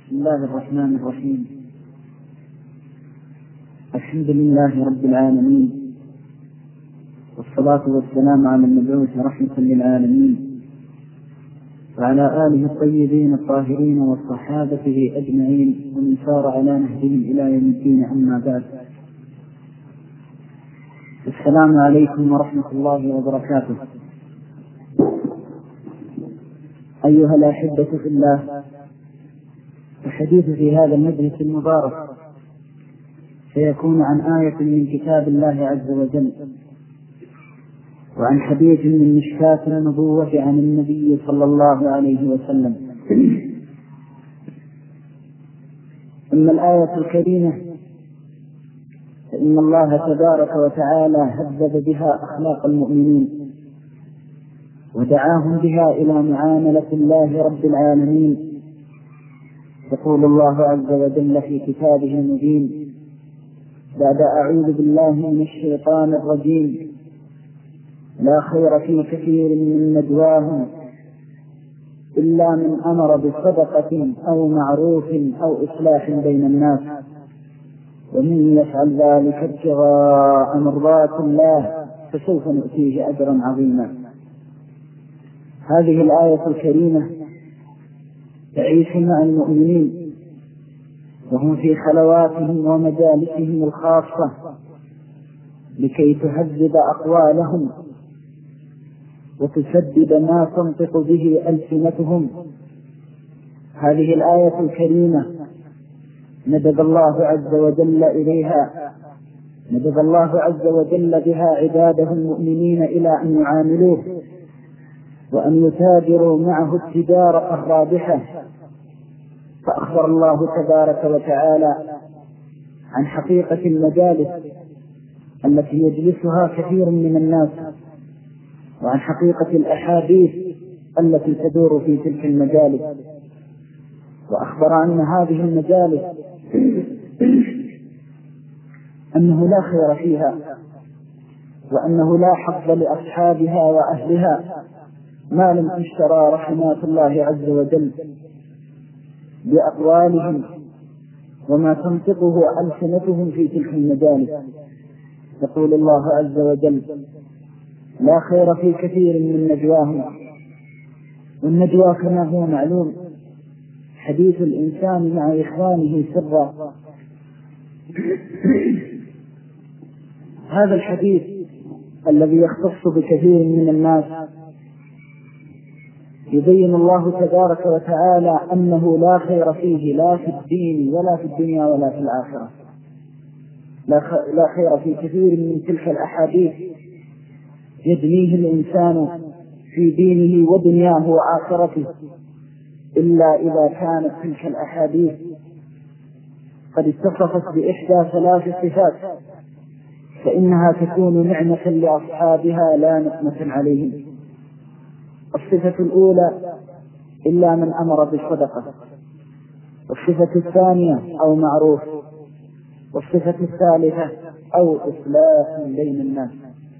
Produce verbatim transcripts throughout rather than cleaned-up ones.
بسم الله الرحمن الرحيم. الحمد لله رب العالمين، والصلاة والسلام على المبعوث رحمة للعالمين وعلى آله الطيبين الطاهرين وصحابته أجمعين ومن سار على نهجهم إلى يوم الدين. أما بعد، السلام عليكم ورحمة الله وبركاته. أيها الأحبة في الله، الحديث في هذا المجلس المبارك سيكون عن آية من كتاب الله عز وجل، وعن حديث من مشكاة النبوة عن النبي صلى الله عليه وسلم. أما الآية الكريمة فإن الله تبارك وتعالى هذب بها أخلاق المؤمنين ودعاهم بها إلى معاملة الله رب العالمين. يقول الله عز وجل في كتابه المبين بعد أعوذ بالله من الشيطان الرجيم: لا خير في كثير من نجواهم إلا من أمر بصدقة أو معروف أو إصلاح بين الناس ومن يفعل ذلك ابتغاء مرضات الله فسوف نؤتيه أجرا عظيما. هذه الآية الكريمة تعيش مع المؤمنين وهم في خلواتهم ومجالسهم الخاصة لكي تهذب أقوالهم وتسدد ما تنطق به ألسنتهم. هذه الآية الكريمة ندب الله عز وجل إليها ندب الله عز وجل بها عباده المؤمنين إلى أن يعاملوه وأن يتاجروا معه التجارة الرابحة. فأخبر الله تبارك وتعالى عن حقيقة المجالس التي يجلسها كثير من الناس، وعن حقيقة الأحاديث التي تدور في تلك المجالس، وأخبر أن هذه المجالس أنه لا خير فيها، وأنه لا حظ لأصحابها وأهلها ما لم تشترى رحمات الله عز وجل بأقوالهم وما تنطقه ألسنتهم في تلك المجالس. يقول الله عز وجل: لا خير في كثير من نجواهم. والنجوى كما هو معلوم حديث الإنسان مع إخوانه سرا. هذا الحديث الذي يختص بكثير من الناس يبين الله تبارك وتعالى أنه لا خير فيه لا في الدين ولا في الدنيا ولا في الآخرة. لا خير في كثير من تلك الأحاديث يدنيه الإنسان في دينه ودنياه وآخرته إلا إذا كانت تلك الأحاديث قد اتصفت بإحدى ثلاث صفات، فإنها تكون نعمة لأصحابها لا نقمة عليهم. الصفة الأولى: إلا من أمر بالصدقة. والصفة الثانية: أو معروف. والصفة الثالثة: أو إصلاح بين الناس.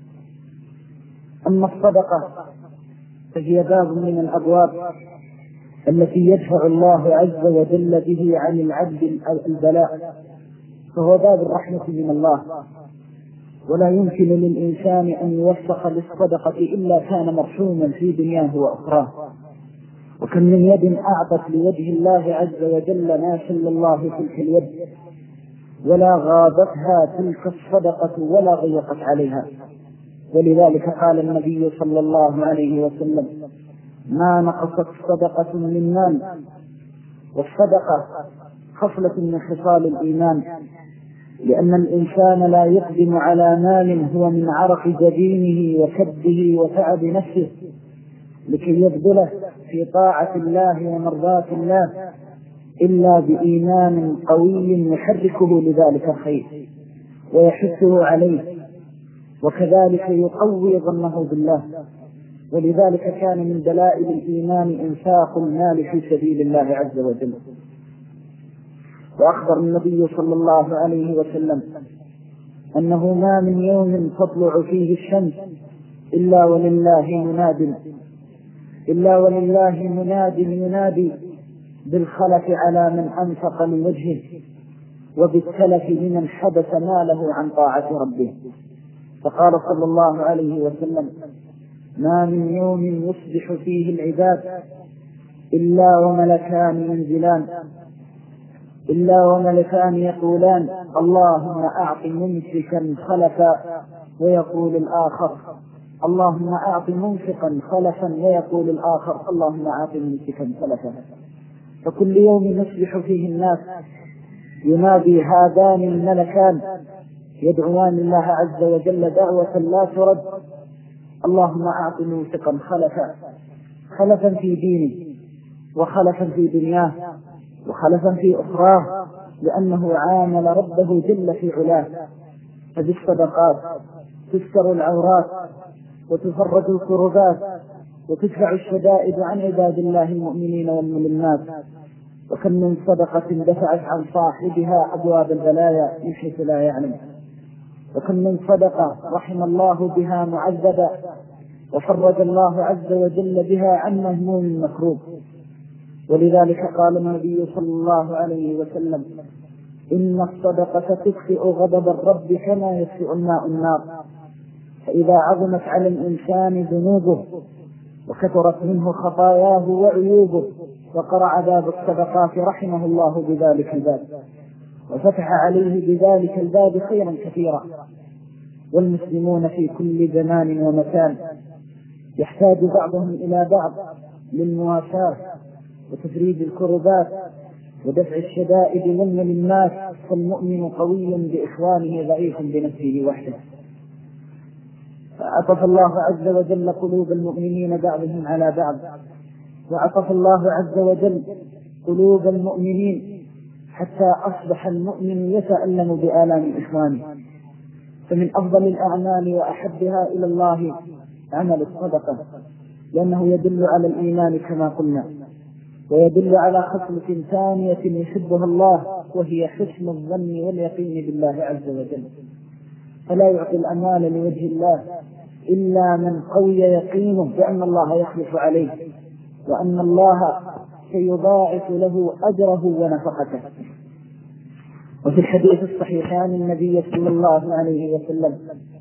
أما الصدقة فهي باب من الأبواب التي يدفع الله عز وجل به عن العبد البلاء، فهو باب الرحمة من الله، ولا يمكن للإنسان أن يوفق للصدقة إلا كان مرحوما في دنياه وأخراه. وكم من يد أعطت لوجه الله عز وجل ما شل الله تلك اليد ولا غابتها تلك الصدقة ولا ضيقت عليها. ولذلك قال النبي صلى الله عليه وسلم: ما نقصت صدقة من مال. والصدقة خصلة من خصال الإيمان، لأن الإنسان لا يقدم على مال هو من عرق جبينه وكده وتعب نفسه لكي يبذله في طاعة الله ومرضاة الله إلا بإيمان قوي يحركه لذلك الخير ويحثه عليه، وكذلك يقوي ظنه بالله. ولذلك كان من دلائل الإيمان إنفاق المال في سبيل الله عز وجل. وأخبر النبي صلى الله عليه وسلم أنه ما من يوم تطلع فيه الشمس إلا ولله مناد إلا ولله مناد ينادي بالخلف على من أنفق لوجهه، وبالتلف لمن حبس ماله عن طاعة ربه. فقال صلى الله عليه وسلم: ما من يوم يصبح فيه العباد إلا وملكان ينزلان إلا وملكان يقولان اللهم أعط ممسكا خلفا، ويقول الآخر اللهم أعط منفقا خلفا، ويقول الآخر اللهم أعط ممسكا خلفا. فكل يوم يصبح فيه الناس ينادي هذان الملكان يدعوان الله عز وجل دعوة لا ترد: اللهم أعط منفقا خلفا، خلفا في دينه، وخلفا في دنياه، وخلفا في أخراه، لأنه عامل ربه جل في علاه. فبالصدقات تستر العورات، وتفرج الكربات، وتدفع الشدائد عن عباد الله المؤمنين والمؤمنات. وكم من صدقة دفعت عن صاحبها أبواب البلايا من حيث لا يعلم، وكم من صدقة رحم الله بها معذبا، وفرج الله عز وجل بها عن مهموم مكروب. ولذلك قال النبي صلى الله عليه وسلم: إن الصدقة تطفئ غضب الرب كما يطفئ الماء النار. فإذا عظمت على الإنسان ذنوبه وكثرت منه خطاياه وعيوبه، وقرع باب الصدقات رحمه الله بذلك الباب، وفتح عليه بذلك الباب خيرا كثيرا. والمسلمون في كل زمان ومكان يحتاج بعضهم إلى بعض للمواساة وتفريج الكربات ودفع الشدائد والملمات، فالمؤمن قوي بإخوانه ضعيف بنفسه وحده. فعطف الله عز وجل قلوب المؤمنين بعضهم على بعض، وعطف الله عز وجل قلوب المؤمنين حتى أصبح المؤمن يتألم بآلام إخوانه. فمن أفضل الأعمال وأحبها إلى الله عمل الصدقة، لأنه يدل على الإيمان كما قلنا، ويدل على خصلة ثانية يحبها الله، وهي حسن الظن واليقين بالله عز وجل. فلا يعطي الأموال لوجه الله إلا من قوي يقينه بأن الله يخلف عليه، وأن الله سيضاعف له أجره ونفقته. وفي الحديث الصحيح عن النبي صلى الله عليه وسلم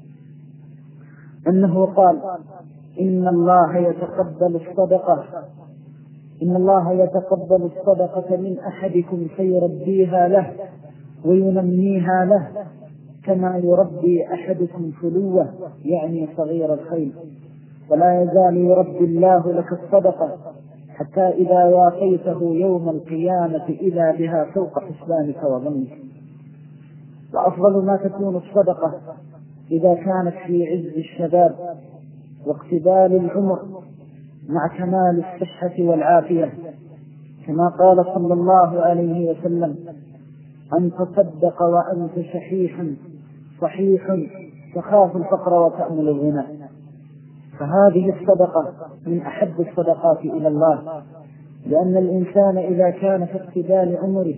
أنه قال: إن الله يتقبل الصدقة إن الله يتقبل الصدقة من أحدكم فيربيها له وينميها له كما يربي أحدكم فلوه، يعني صغير الخيل. ولا يزال يربي الله لك الصدقة حتى إذا واقيته يوم القيامة إذا بها فوق حسبانك وظنك. وأفضل ما تكون الصدقة إذا كانت في عز الشباب واقتبال العمر مع كمال الصحة والعافية، كما قال صلى الله عليه وسلم: أن تصدق وأنت شحيح صحيح تخاف الفقر وتأمل الغنى. فهذه الصدقة من أحب الصدقات إلى الله، لأن الإنسان إذا كان في اقتبال عمره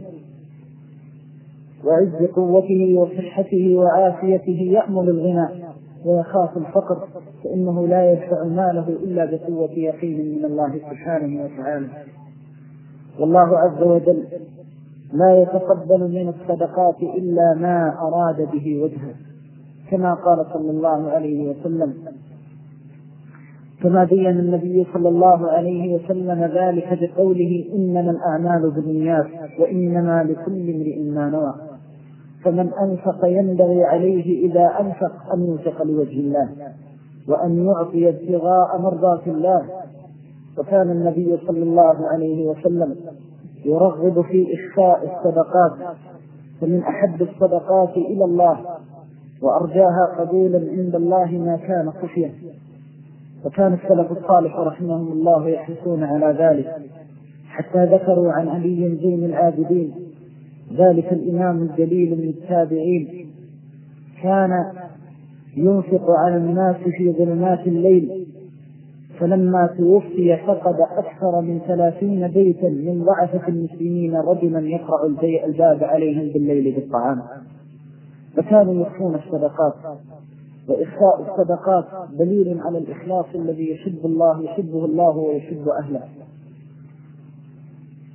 وعز قوته وصحته وعافيته يأمل الغنى ويخاف الفقر، فإنه لا يدفع ماله إلا بقوة يقين من الله سبحانه وتعالى. والله عز وجل لا يتقبل من الصدقات إلا ما أراد به وجهه، كما قال صلى الله عليه وسلم، كما بين النبي صلى الله عليه وسلم ذلك بقوله: إنما الأعمال بالنيات وإنما لكل امرئ ما نوى. فمن أنفق ينبغي عليه إذا أنفق أن ينفق لوجه الله، وأن يعطي ابتغاء مرضات الله. وكان النبي صلى الله عليه وسلم يرغب في إخفاء الصدقات، فمن أحب الصدقات إلى الله وأرجاها قبولا عند الله ما كان خفيا. وكان السلف الصالح رحمهم الله يحرصون على ذلك، حتى ذكروا عن علي زين العابدين ذلك الإمام الجليل من التابعين كان ينفق على الناس في ظلمات الليل، فلما توفي فقد أكثر من ثلاثين بيتا من ضعفة المسلمين رجلا يقرأ الباب عليهم بالليل بالطعام. فكانوا يخفون الصدقات، وإخفاء الصدقات دليل على الإخلاص الذي يحب الله يحبه الله ويحب أهله.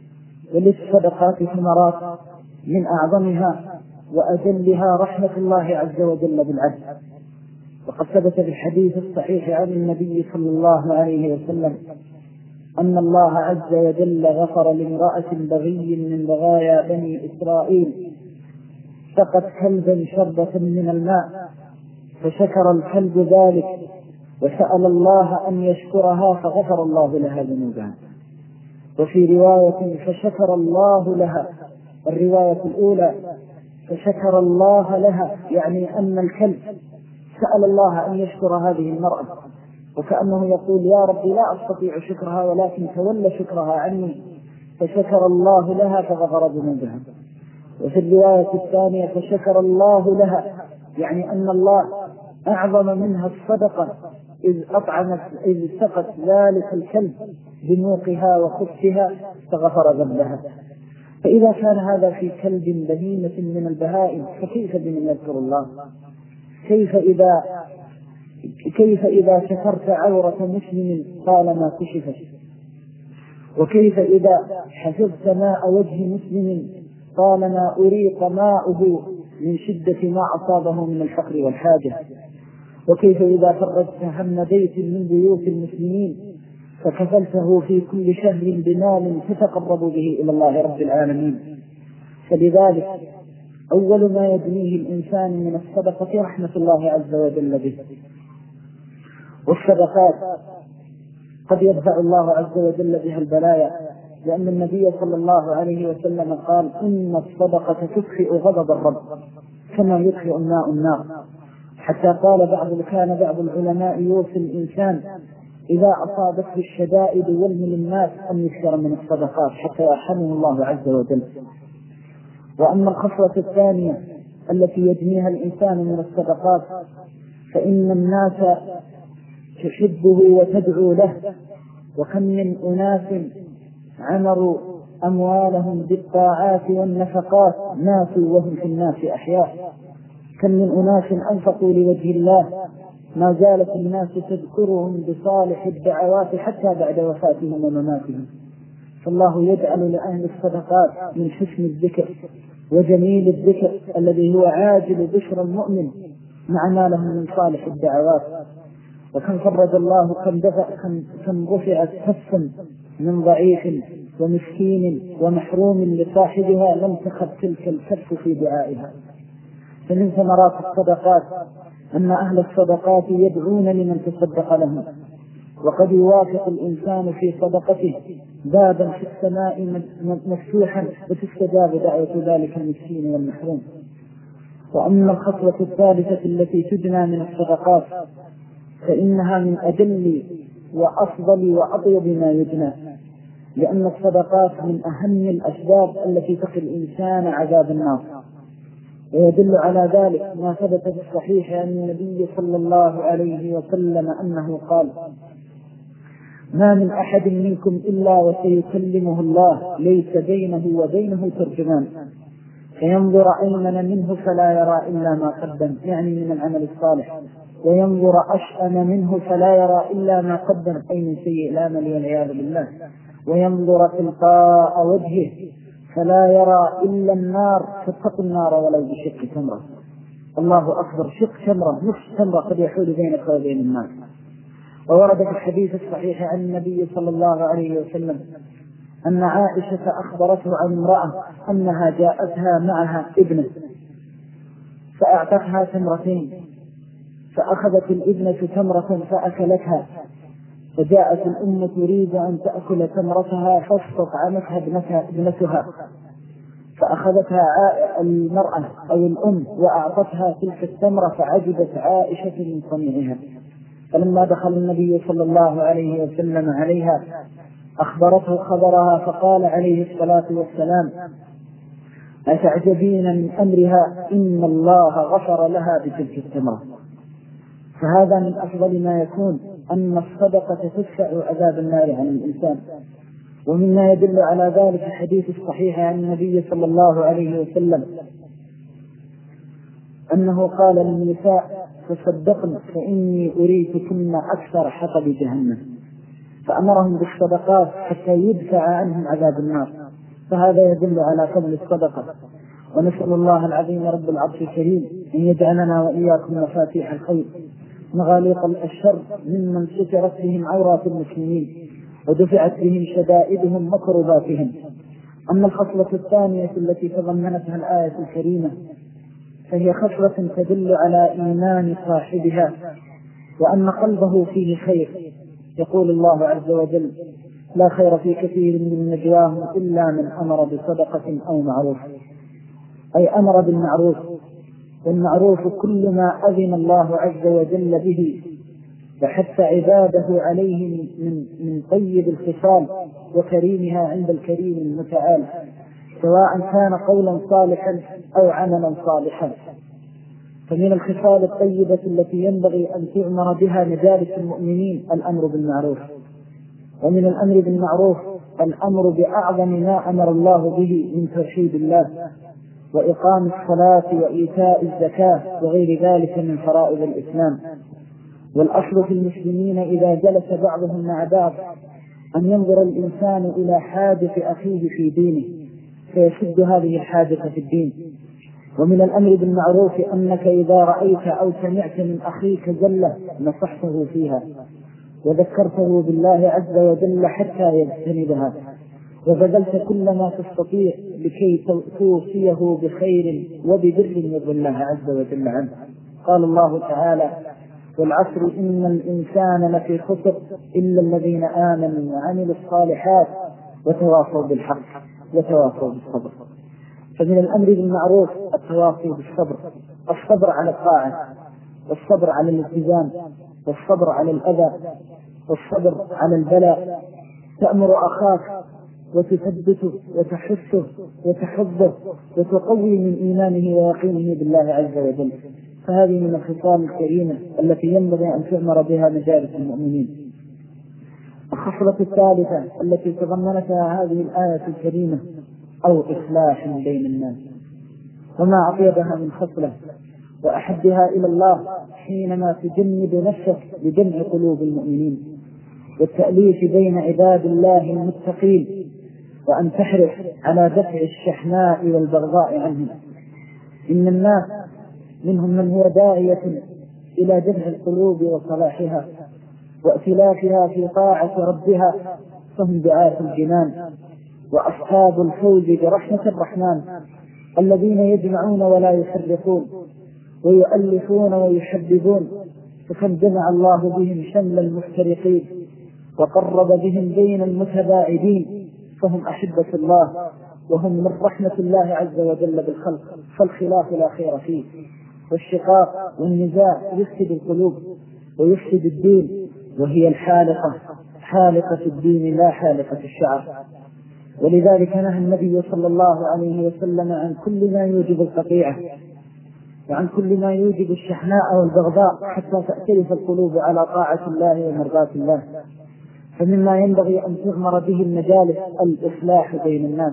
وللصدقات ثمرات من أعظمها وأجلها رحمة الله عز وجل بالعبد. وقد ثبت في الحديث الصحيح عن النبي صلى الله عليه وسلم أن الله عز وجل غفر لامرأة بغي من بغايا بني إسرائيل سقت كلبا شربة من الماء، فشكر الكلب ذلك وسأل الله أن يشكرها فغفر الله لها ذنوبها. وفي رواية فشكر الله لها، الرواية الأولى فشكر الله لها يعني أن الكلب سأل الله أن يشكر هذه المرأة، وكأنه يقول يا رب لا أستطيع شكرها ولكن تولى شكرها عني، فشكر الله لها فغفر ذنوبها. وفي الرواية الثانية فشكر الله لها يعني أن الله أعظم منها الصدقة إذ أطعمت إذ سقت ذلك الكلب بنوقها وخبثها فغفر ذنبها. فإذا كان هذا في كلب بهيمة من البهائم فكيف بمن يذكر الله؟ كيف إذا كيف إذا شكرت عورة مسلم طالما كشفت؟ وكيف إذا حفظت ماء وجه مسلم طالما أريق ماؤه من شدة ما أصابه من الفقر والحاجة؟ وكيف إذا فرجت هم بيت من بيوت المسلمين فكفلته في كل شهر بمال تتقرب به إلى الله رب العالمين؟ فلذلك أول ما يدنيه الإنسان من الصدقة رحمة الله عز وجل به. والصدقات قد يدفع الله عز وجل بها البلايا، لأن النبي صلى الله عليه وسلم قال إن الصدقة تطفئ غضب الرب كما يطفئ الماء النار. حتى قال بعض كان بعض العلماء يوصي الإنسان إذا أصابته الشدائد والمل الناس أن يكثر من الصدقات حتى يرحمه الله عز وجل. وأما الخصلة الثانية التي يجنيها الإنسان من الصدقات فإن الناس تحبه وتدعو له، وكم من أناس عمروا أموالهم بالطاعات والنفقات ماتوا وهم في الناس أحياء. كم من أناس أنفقوا لوجه الله ما زالت الناس تذكرهم بصالح الدعوات حتى بعد وفاتهم ومماتهم. فالله يجعل لأهل الصدقات من حسن الذكر وجميل الذكر الذي هو عاجل بشر المؤمن مع ما لهم من صالح الدعوات. وكم فرج الله كم دفع كم رفعت كفا من ضعيف ومسكين ومحروم لصاحبها لم تخب تلك الكف في دعائها. فمن ثمرات الصدقات أن أهل الصدقات يدعون لمن تصدق لهم، وقد يوافق الإنسان في صدقته بابا في السماء مفتوحا وتستجاب دعوة ذلك المسكين والمحروم. وأما الخطوة الثالثة التي تدنى من الصدقات فإنها من أجل وأفضل وأطيب ما يدنى، لأن الصدقات من أهم الأسباب التي تقي الإنسان عذاب النار. ويدل على ذلك ما ثبت في الصحيح عن النبي صلى الله عليه وسلم أنه قال ما من أحد منكم إلا وسيكلمه الله ليس بينه وبينه ترجمان فينظر أيمن منه فلا يرى إلا ما قدم، يعني من العمل الصالح، وينظر أشأم منه فلا يرى إلا ما قدم أي من سيء العمل والعياذ بالله، وينظر تلقاء وجهه فلا يرى إلا النار فاتقوا النار ولو بشق تمرة. الله أكبر، شق تمرة نصف تمرة قد يحول بينك وبين النار. وورد في الحديث الصحيح عن النبي صلى الله عليه وسلم أن عائشة أخبرته عن امرأة أنها جاءتها معها ابنة فأعطتها تمرتين، فأخذت الابنة تمرة فأكلتها، فجاءت الأم تريد أن تأكل تمرتها فاستطعمتها ابنتها، فأخذتها المرأة أو الأم وأعطتها تلك التمرة، فعجبت عائشة من صنيعها. فلما دخل النبي صلى الله عليه وسلم عليها أخبرته خبرها فقال عليه الصلاة والسلام أتعجبين من أمرها إن الله غفر لها بتلك التمرة. فهذا من أفضل ما يكون أن الصدقة تدفع عذاب النار عن الإنسان. ومما يدل على ذلك الحديث الصحيح عن النبي صلى الله عليه وسلم أنه قال للنساء تصدقن فإني أريتكن أكثر حطب جهنم، فأمرهم بالصدقات حتى يدفع عنهم عذاب النار. فهذا يدل على فضل الصدقة. ونسأل الله العظيم رب العرش الكريم أن يجعلنا وإياكم مفاتيح الخير مغاليق الشر ممن سترت بهم عورات المسلمين ودفعت بهم شدائدهم وكرباتهم. أما الخصلة الثانية التي تضمنتها الآية الكريمة فهي خصلة تدل على إيمان صاحبها وأن قلبه فيه خير. يقول الله عز وجل: لا خير في كثير من نجواهم إلا من أمر بصدقة أو معروف، أي أمر بالمعروف. والمعروف كل ما أذن الله عز وجل به وحث عباده عليه من, من طيب الخصال وكريمها عند الكريم المتعال، سواء كان قولا صالحا أو عملا صالحا. فمن الخصال الطيبة التي ينبغي أن تؤمر بها مجالس المؤمنين الأمر بالمعروف. ومن الأمر بالمعروف الأمر بأعظم ما أمر الله به من توحيد الله وإقام الصلاة وإيتاء الزكاة وغير ذلك من فرائض الإسلام. والأصل في المسلمين إذا جلس بعضهم مع بعض أن ينظر الإنسان إلى حاجة أخيه في دينه فيشد هذه الحاجة في الدين. ومن الأمر بالمعروف أنك إذا رأيت أو سمعت من أخيك زلة نصحته فيها وذكرته بالله عز وجل حتى يجتنبها، وبذلت كل ما تستطيع لكي توصيه بخير وببر يرضي الله عز وجل عنه. قال الله تعالى: والعصر إن الإنسان لفي خسر إلا الذين آمنوا وعملوا الصالحات وتواصوا بالحق وتواصوا بالصبر. فمن الأمر بالمعروف التواصي بالصبر، الصبر على الطاعة والصبر على الالتزام والصبر على الأذى والصبر على البلاء. تأمر أخاك وتثبته وتحثه وتحضه وتقوي من إيمانه ويقينه بالله عز وجل. فهذه من الخصال الكريمة التي ينبغي أن تؤمر بها مجالس المؤمنين. الخصلة الثالثة التي تضمنتها هذه الآية الكريمة أو إصلاح بين الناس. وما أطيبها من خصلة وأحبها إلى الله حينما تجنب نفسك بجمع قلوب المؤمنين والتأليف بين عباد الله المتقين، وأن تحرص على دفع الشحناء والبغضاء عنهم. إن الناس منهم من هو داعية إلى دفع القلوب وصلاحها وائتلافها في طاعة ربها، فهم دعاة الجنان وأصحاب الفوز برحمة الرحمن الذين يجمعون ولا يفرقون ويؤلفون ويحببون. فكم جمع الله بهم شمل المفترقين وقرب بهم بين المتباعدين، فهم أحبة الله وهم من رحمة الله عز وجل بالخلق. فالخلاف لا خير فيه، والشقاق والنزاع يفسد القلوب ويفسد الدين، وهي الحالقة حالقة الدين لا حالقة الشعر. ولذلك نهى النبي صلى الله عليه وسلم عن كل ما يوجب القطيعة وعن كل ما يوجب الشحناء والبغضاء حتى تأتلف القلوب على طاعة الله ومرضاة الله. فمما ينبغي أن تغمر به المجالس الإصلاح بين الناس.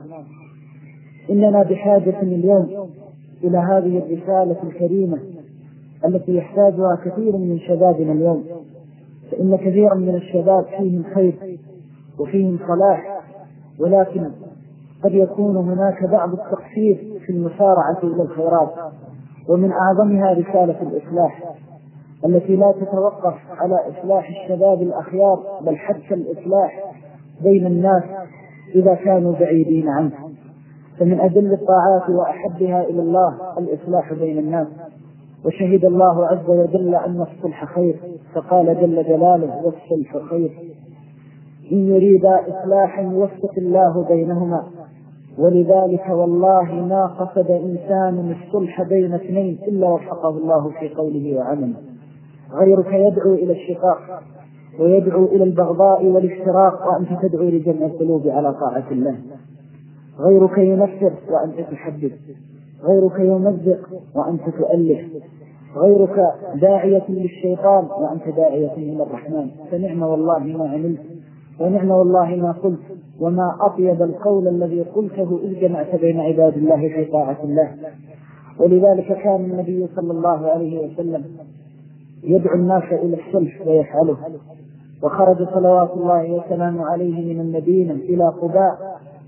إننا بحاجة اليوم إلى هذه الرسالة الكريمة التي يحتاجها كثير من شبابنا اليوم، فإن كثيرا من الشباب فيهم خير وفيهم صلاح، ولكن قد يكون هناك بعض التقصير في المسارعة إلى الخيرات. ومن أعظمها رسالة الإصلاح التي لا تتوقف على إصلاح الشباب الأخيار، بل حتى الإصلاح بين الناس إذا كانوا بعيدين عنه. فمن أدل الطاعات وأحبها إلى الله الإصلاح بين الناس. وشهد الله عز وجل أن الصلح خير، فقال جل جلاله: والصلح خير، إن يريد إصلاحا يوفق الله بينهما. ولذلك والله ما قصد إنسان الصلح بين اثنين إلا وفقه الله في قوله وعمله. غيرك يدعو إلى الشقاق ويدعو إلى البغضاء والافتراق وأنت تدعو لجمع القلوب على طاعة الله. غيرك ينفر وأنت تحبب، غيرك يمزق وأنت تؤلف، غيرك داعية للشيطان وأنت داعية إلى الرحمن. فنعم والله ما عملت ونعم والله ما قلت، وما أطيب القول الذي قلته إذ جمعت بين عباد الله في طاعة الله. ولذلك كان النبي صلى الله عليه وسلم يدعو الناس إلى الصلح ويفعله. وخرج صلوات الله وسلامه عليه من المدينة إلى قباء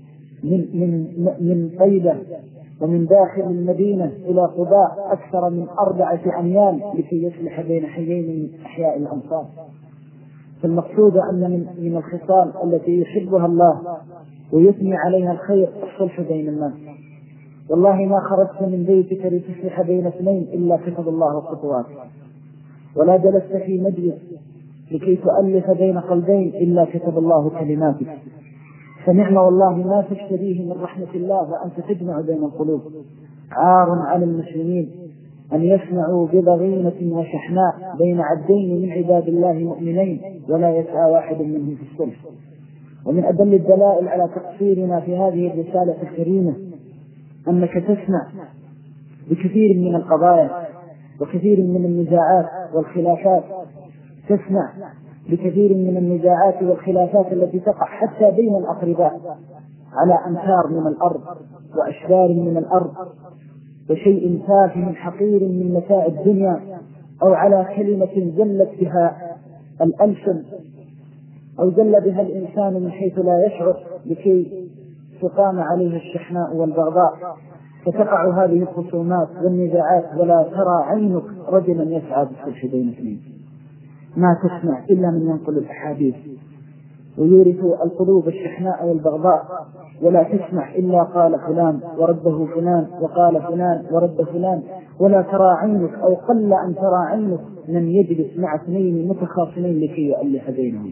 من من من طيبة ومن داخل المدينة إلى قباء أكثر من أربعة أميال لكي يصلح بين حيين من أحياء الأمصار. فالمقصود أن من من الخصال التي يحبها الله ويثني عليها الخير الصلح بين الناس. والله ما خرجت من بيتك لتصلح بين اثنين إلا كتب الله خطوات، ولا جلست في مجلس لكي تؤلف بين قلبين إلا كتب الله كلماتك. فنعم والله ما تشتريه من رحمة الله وأنت تجمع بين القلوب. عار على المسلمين أن يسمعوا بضغينة وشحناء بين عبدين من عباد الله مؤمنين ولا يسعى واحد منهم في الصلح. ومن أدل الدلائل على تقصيرنا في هذه الرسالة الكريمة أنك تسمع بكثير من القضايا وكثير من النزاعات والخلافات، تسمع بكثير من النزاعات والخلافات التي تقع حتى بين الأقرباء على أمتار من الأرض وأشبار من الأرض وشيء تافه حقير من متاع الدنيا، أو على كلمة زلت بها الألسن أو زل بها الإنسان من حيث لا يشعر لكي تقام عليه الشحناء والبغضاء، فتقع هذه الخصومات والنزاعات ولا ترى عينك رجلا يسعى بالصلح بين اثنين. ما تسمع إلا من ينقل الأحاديث ويورث القلوب الشحناء والبغضاء، ولا تسمع إلا قال فلان ورده فلان وقال فلان ورد فلان، ولا ترى عينك أو قل أن ترى عينك من يجلس مع اثنين متخاصمين لكي يؤلف بينهم،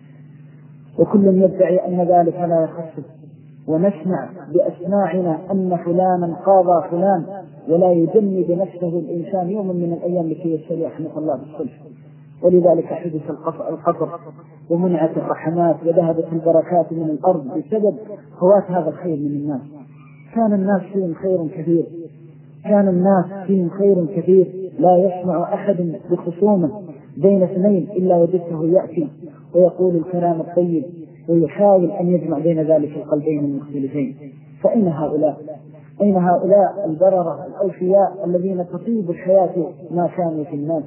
وكل يدعي أن ذلك لا يخصص. ونسمع بأسماعنا أن فلانا قاضى فلان، ولا يجنب نفسه الإنسان يوم من الأيام لكي يستطيع رحمة الله بالصلح. ولذلك حدث القطر ومنعت الرحمات وذهبت البركات من الأرض بسبب فوات هذا الخير من الناس. كان الناس فيهم خير كثير، كان الناس فيهم خير كثير لا يسمع أحد بخصومه بين اثنين إلا وجدته يأتي ويقول الكلام الطيب ويحاول أن يجمع بين ذلك القلبين المختلفين. فأين هؤلاء؟ أين هؤلاء البررة الأوفياء الذين تطيب الحياة ما كانوا في الناس؟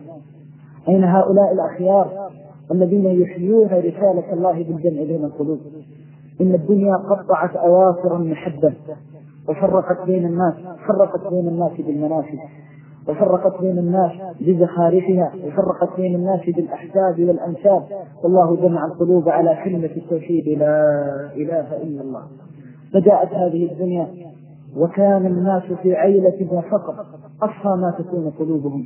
أين هؤلاء الأخيار الذين يحيون رسالة الله بالجمع بين القلوب؟ إن الدنيا قطعت أواصر المحبة وفرقت بين الناس، فرقت بين الناس بالمنافذ، وفرقت بين الناس بزخارفها، وفرقت بين الناس بالأحساب والأنساب. والله جمع القلوب على كلمة التوحيد لا إله إلا الله. فجاءت هذه الدنيا وكان الناس في عيلة وفقر، أصفى ما تكون قلوبهم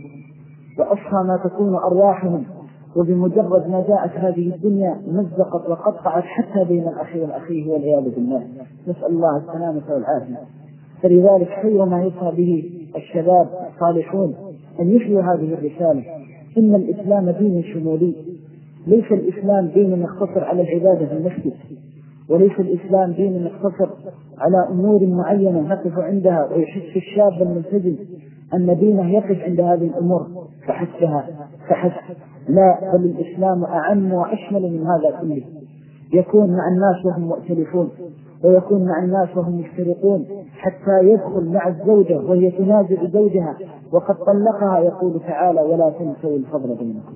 وأصفى ما تكون أرواحهم، وبمجرد ما جاءت هذه الدنيا مزقت وقطعت حتى بين الأخي والأخيه والعياذ بالله. نسأل الله السلامة والعافية. فلذلك خير ما يسعى به الشباب الصالحون أن يحيوا هذه الرسالة. إن الإسلام دين شمولي، ليس الإسلام دين يقتصر على العبادة في المسجد، وليس الإسلام دين يقتصر على أمور معينة نقف عندها ويحس الشاب الملتزم أن دينه يقف عند هذه الأمور فحسها فحس. لا، بل الإسلام أعم وأشمل من هذا كله. يكون مع الناس وهم مؤتلفون، ويكون مع الناس وهم مفترقون، حتى يدخل مع الزوجة وهي تنازع زوجها وقد طلقها يقول تعالى ولا تنسوا الفضل بينكم.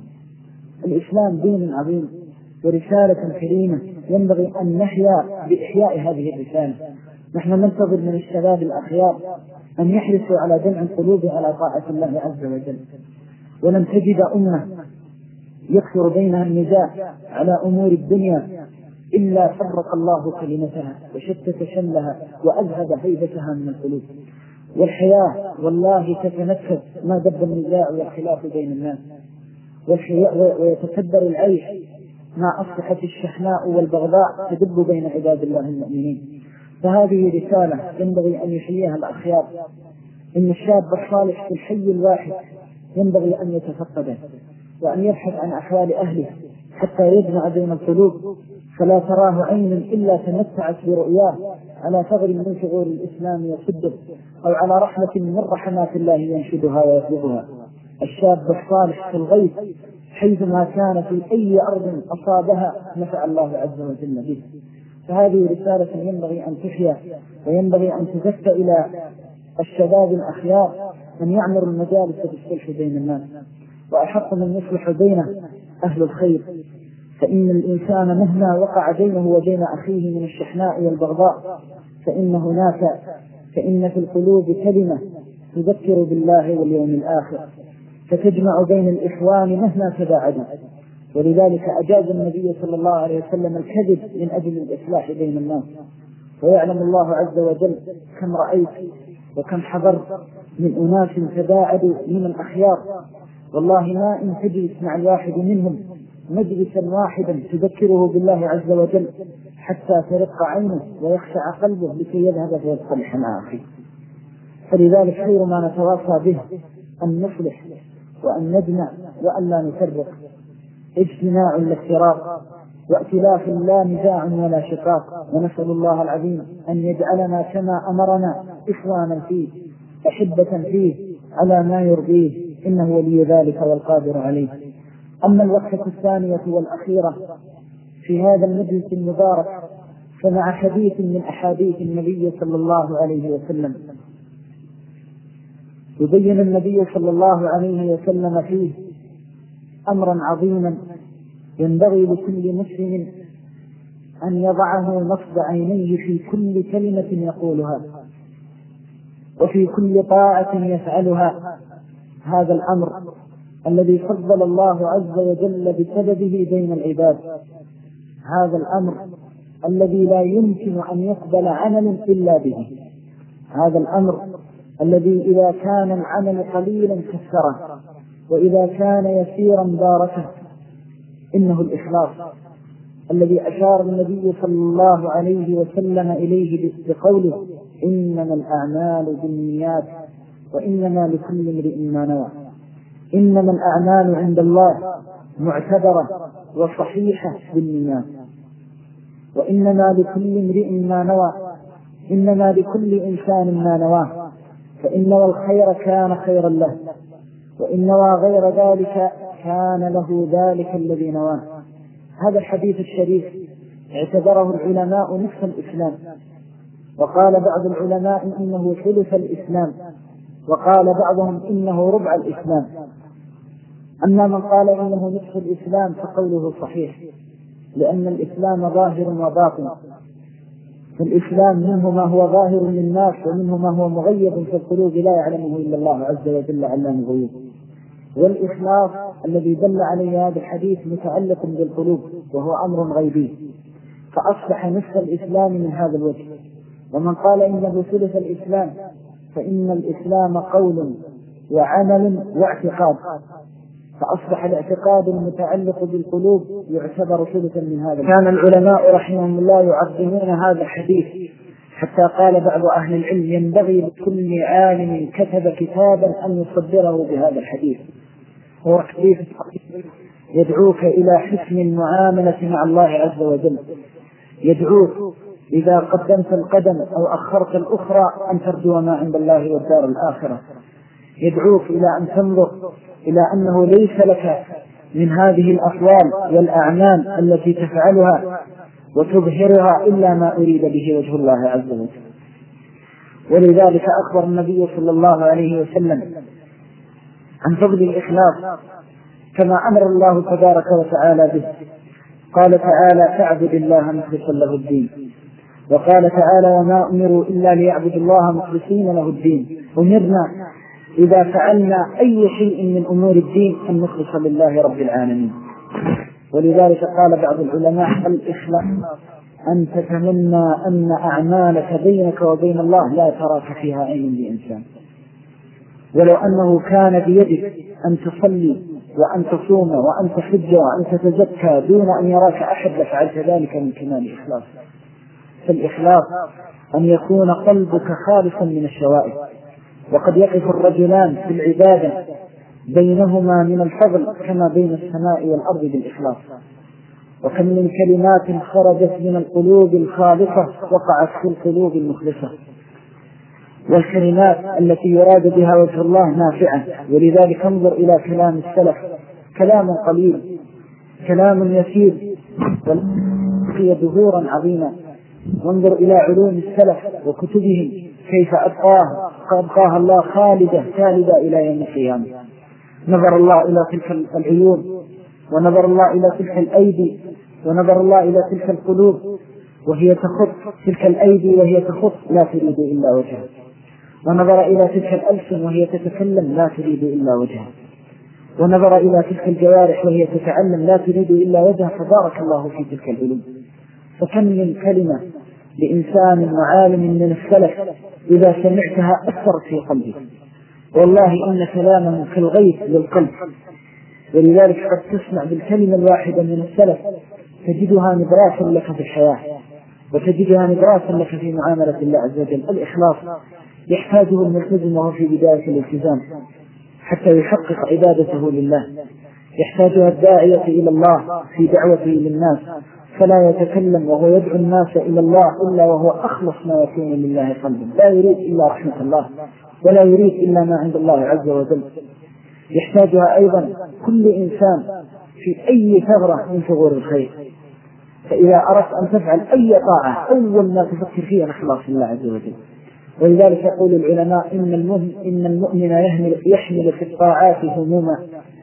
الإسلام دين عظيم ورسالة كريمة ينبغي أن نحيا بإحياء هذه الرسالة. نحن ننتظر من الشباب الأخيار أن يحرصوا على جمع القلوب على طاعة الله عز وجل، ولن تجد أمة يكثر بينها النزاع على أمور الدنيا إلا فرق الله كلمتها وشتت شملها وأذهب هيبتها من القلوب. والحياة والله تتنفذ ما دب النزاع والخلاف بين الناس، ويتكدر العيش ما أصبحت الشحناء والبغضاء تدب بين عباد الله المؤمنين. فهذه رسالة ينبغي أن يحييها الأخيار. إن الشاب الصالح في الحي الواحد ينبغي أن يتفقده وأن يبحث عن أحوال أهله حتى يجمع بين القلوب، فلا تراه عين إلا تمتعت برؤياه على ثغر من ثغور الإسلام يصده، أو على رحمة من رحمات الله ينشدها ويطلبها. الشاب الصالح في الغيث حيثما كان في أي أرض أصابها نفع الله عز وجل به. فهذه رسالة ينبغي أن تحيا، وينبغي أن تزكى إلى الشباب الأخيار أن يعمروا المجالس بالصلح بين الناس، وأحق من يصلح بينه أهل الخير. فإن الإنسان مهما وقع بينه وبين أخيه من الشحناء والبغضاء فإن هناك فإن في القلوب كلمة تذكر بالله واليوم الآخر فتجمع بين الإخوان مهما تباعدوا. ولذلك أجاز النبي صلى الله عليه وسلم الكذب من أجل الإصلاح بين الناس. ويعلم الله عز وجل كم رأيت وكم حضرت من أناس تباعدوا من الأخيار، والله ما إن تجلس مع الواحد منهم مجلسا واحدا تذكره بالله عز وجل حتى ترق عينه ويخشع قلبه لكي يذهب فيصلح مع أخيه. فلذلك خير ما نتواصى به أن نصلح وأن نجمع وأن لا نفرق، اجتماع لافتراق، وائتلاف لا نزاع ولا شقاق. ونسأل الله العظيم أن يجعلنا كما أمرنا إخوانا فيه أحبة فيه على ما يرضيه، إنه ولي ذلك والقادر عليه. أما الوقفة الثانية والأخيرة في هذا المجلس المبارك فمع حديث من أحاديث النبي صلى الله عليه وسلم، يبين النبي صلى الله عليه وسلم فيه أمرا عظيما ينبغي لكل مسلم أن يضعه نصب عينيه في كل كلمة يقولها وفي كل طاعة يفعلها. هذا الأمر الذي فضل الله عز وجل بسببه بين العباد، هذا الأمر الذي لا يمكن أن يقبل عمل إلا به، هذا الأمر الذي إذا كان العمل قليلا كثره وإذا كان يسيرا باركه، إنه الإخلاص الذي أشار النبي صلى الله عليه وسلم إليه بقوله إنما الأعمال بالنيات وإنما لكل امرئ ما نوى. إنما الأعمال عند الله معتبرة وصحيحة بالنيات، وإنما لكل امرئ ما نوى، إنما لكل إنسان ما نواه، فإن نوى الخير كان خيرا له، وإن نوى غير ذلك كان له ذلك الذي نواه. هذا الحديث الشريف اعتبره العلماء نصف الإسلام، وقال بعض العلماء إنه ثلث الإسلام، وقال بعضهم إنه ربع الإسلام. أما من قال إنه نصف الإسلام فقوله صحيح، لأن الإسلام ظاهر وباطن، فالإسلام منه ما هو ظاهر للناس ومنه ما هو مغيب في القلوب لا يعلمه إلا الله عز وجل علام الغيوب. والإخلاص الذي دل عليه هذا الحديث متعلق بالقلوب وهو أمر غيبي، فأصبح نصف الإسلام من هذا الوجه. ومن قال إنه ثلث الإسلام فإن الإسلام قول وعمل واعتقاد، فأصبح الاعتقاد المتعلق بالقلوب يعتبر ثلثا من هذا. كان العلماء رحمهم الله يعظمون هذا الحديث حتى قال بعض أهل العلم ينبغي لكل عالم كتب كتابا أن يصدره بهذا الحديث. هو حديث يدعوك إلى حسن المعاملة مع الله عز وجل، يدعوك إذا قدمت القدم أو أخرت الأخرى أن ترجو ما عند الله والدار الآخرة، يدعوك إلى أن تنظر إلى أنه ليس لك من هذه الأقوال والأعمال التي تفعلها وتظهرها إلا ما أريد به وجه الله عز وجل. ولذلك أخبر النبي صلى الله عليه وسلم عن فضل الإخلاص كما أمر الله تبارك وتعالى به. قال تعالى فاعبد الله مخلصا له الدين، وقال تعالى وما أمروا إلا ليعبدوا الله مخلصين له الدين. أمرنا إذا فعلنا أي شيء من أمور الدين أن نخلص لله رب العالمين. ولذلك قال بعض العلماء الإخلاص أن تتمنى أن أعمالك بينك وبين الله لا تراك فيها عين لإنسان، ولو أنه كان بيدك أن تصلي وأن تصوم وأن تحج وأن تتزكى دون أن يراك أحد لفعلت ذلك من كمال الإخلاص. فالإخلاص أن يكون قلبك خالصا من الشوائب. وقد يقف الرجلان في العبادة بينهما من الفضل كما بين السماء والأرض بالإخلاص. وكم من كلمات خرجت من القلوب الخالصة وقعت في القلوب المخلصة. والكلمات التي يراد بها وجه الله نافعة. ولذلك انظر إلى كلام السلف، كلام قليل، كلام يسير ولقي ظهورا عظيما. وانظر إلى علوم السلف وكتبهم كيف أبقاها أبقاها الله خالدة خالدة إلى يوم القيامة. نظر الله إلى تلك العيون، ونظر الله إلى تلك الأيدي، ونظر الله إلى تلك القلوب، وهي تخط تلك الأيدي وهي تخط لا تريد إلا وجهه، ونظر إلى تلك الألسن وهي تتكلم لا تريد إلا وجهه، ونظر إلى تلك الجوارح وهي تتعلم لا تريد إلا وجهه، فبارك الله في تلك العلوم. فكم من كلمة لإنسان وعالم من السلف إذا سمعتها أثرت في قلبك، والله إن كلامه كالغيث للقلب. ولذلك قد تسمع بالكلمة الواحدة من السلف تجدها نبراسا لك في الحياة، وتجدها نبراسا لك في معاملة الله عز وجل. الإخلاص يحتاجه الملتزم وهو في بداية الالتزام حتى يحقق عبادته لله، يحتاجها الداعية إلى الله في دعوته للناس، فلا يتكلم وهو يدعو الناس إلى الله إلا وهو أخلص ما يكون لله قلبا، لا يريد إلا رحمة الله ولا يريد إلا ما عند الله عز وجل. يحتاجها أيضا كل إنسان في أي ثغرة من ثغور الخير. فإذا أردت أن تفعل أي طاعة أول ما تفكر فيها الإخلاص لله عز وجل. ولذلك يقول العلماء إن المؤمن, إن المؤمن يحمل, يحمل في الطاعات هموما،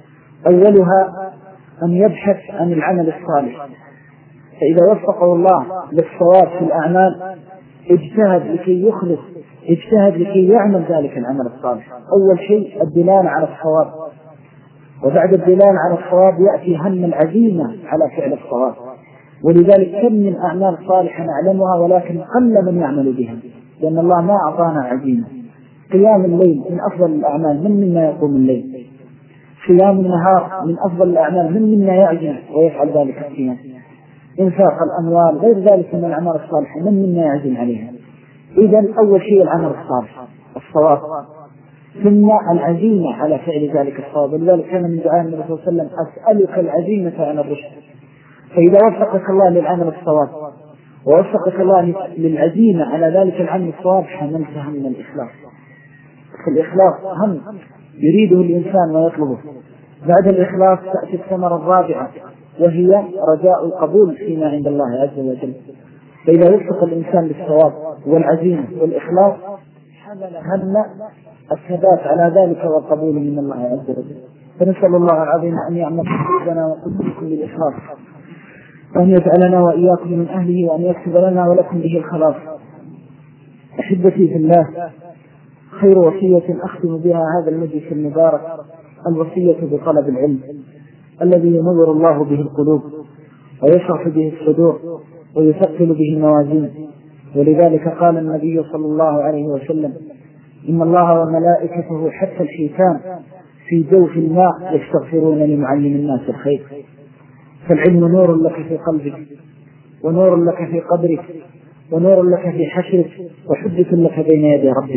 أولها أن يبحث عن العمل الصالح، فإذا وفقه الله للصواب في الأعمال اجتهد لكي يخلص، اجتهد لكي يعمل ذلك العمل الصالح. أول شيء الدلالة على الصواب، وبعد الدلالة على الصواب يأتي هم العزيمة على فعل الصواب. ولذلك كم من أعمال صالحة نعلمها ولكن قل من يعمل بها، لأن الله ما أعطانا عزيمة. قيام الليل من أفضل الأعمال، من منا يقوم الليل. صيام النهار من أفضل الأعمال، من منا يعزم ويفعل ذلك الصيام. إنفاق الأموال غير ذلك من الأعمال الصالحة، من منا يعزم عليها. إذن أول شيء العمل الصالح الصواب، ثم العزيمة على فعل ذلك الصواب. ولذلك كان من دعاء النبي صلى الله عليه وسلم أسألك العزيمة عن الرشد. فإذا وفقك الله للعمل الصواب ووفقك الله للعزيمة على ذلك العمل الصواب حملت هم الإخلاص. فالإخلاص هم يريده الإنسان ويطلبه. بعد الإخلاص تأتي الثمرة الرابعة وهي رجاء القبول فيما عند الله عز وجل. فإذا وفق الإنسان للصواب والعزيمة والإخلاص حمل هم الثبات على ذلك والقبول من الله عز وجل. فنسأل الله العظيم أن يعمل قلوبنا وقلوبكم بالإخلاص، وأن يجعلنا وإياكم من أهله، وأن يكتب لنا ولكم به الخلاص. أحبتي في الله، خير وصية أختم بها هذا المجلس المبارك الوصية بطلب العلم الذي ينور الله به القلوب ويشرح به الصدور ويثقل به الموازين. ولذلك قال النبي صلى الله عليه وسلم: إن الله وملائكته حتى الحيتان في جوف الماء يستغفرون لمعلم الناس الخير. فالعلم نور لك في قلبك، ونور لك في قبرك، ونور لك في حشرك، وحجة لك بين يدي ربك.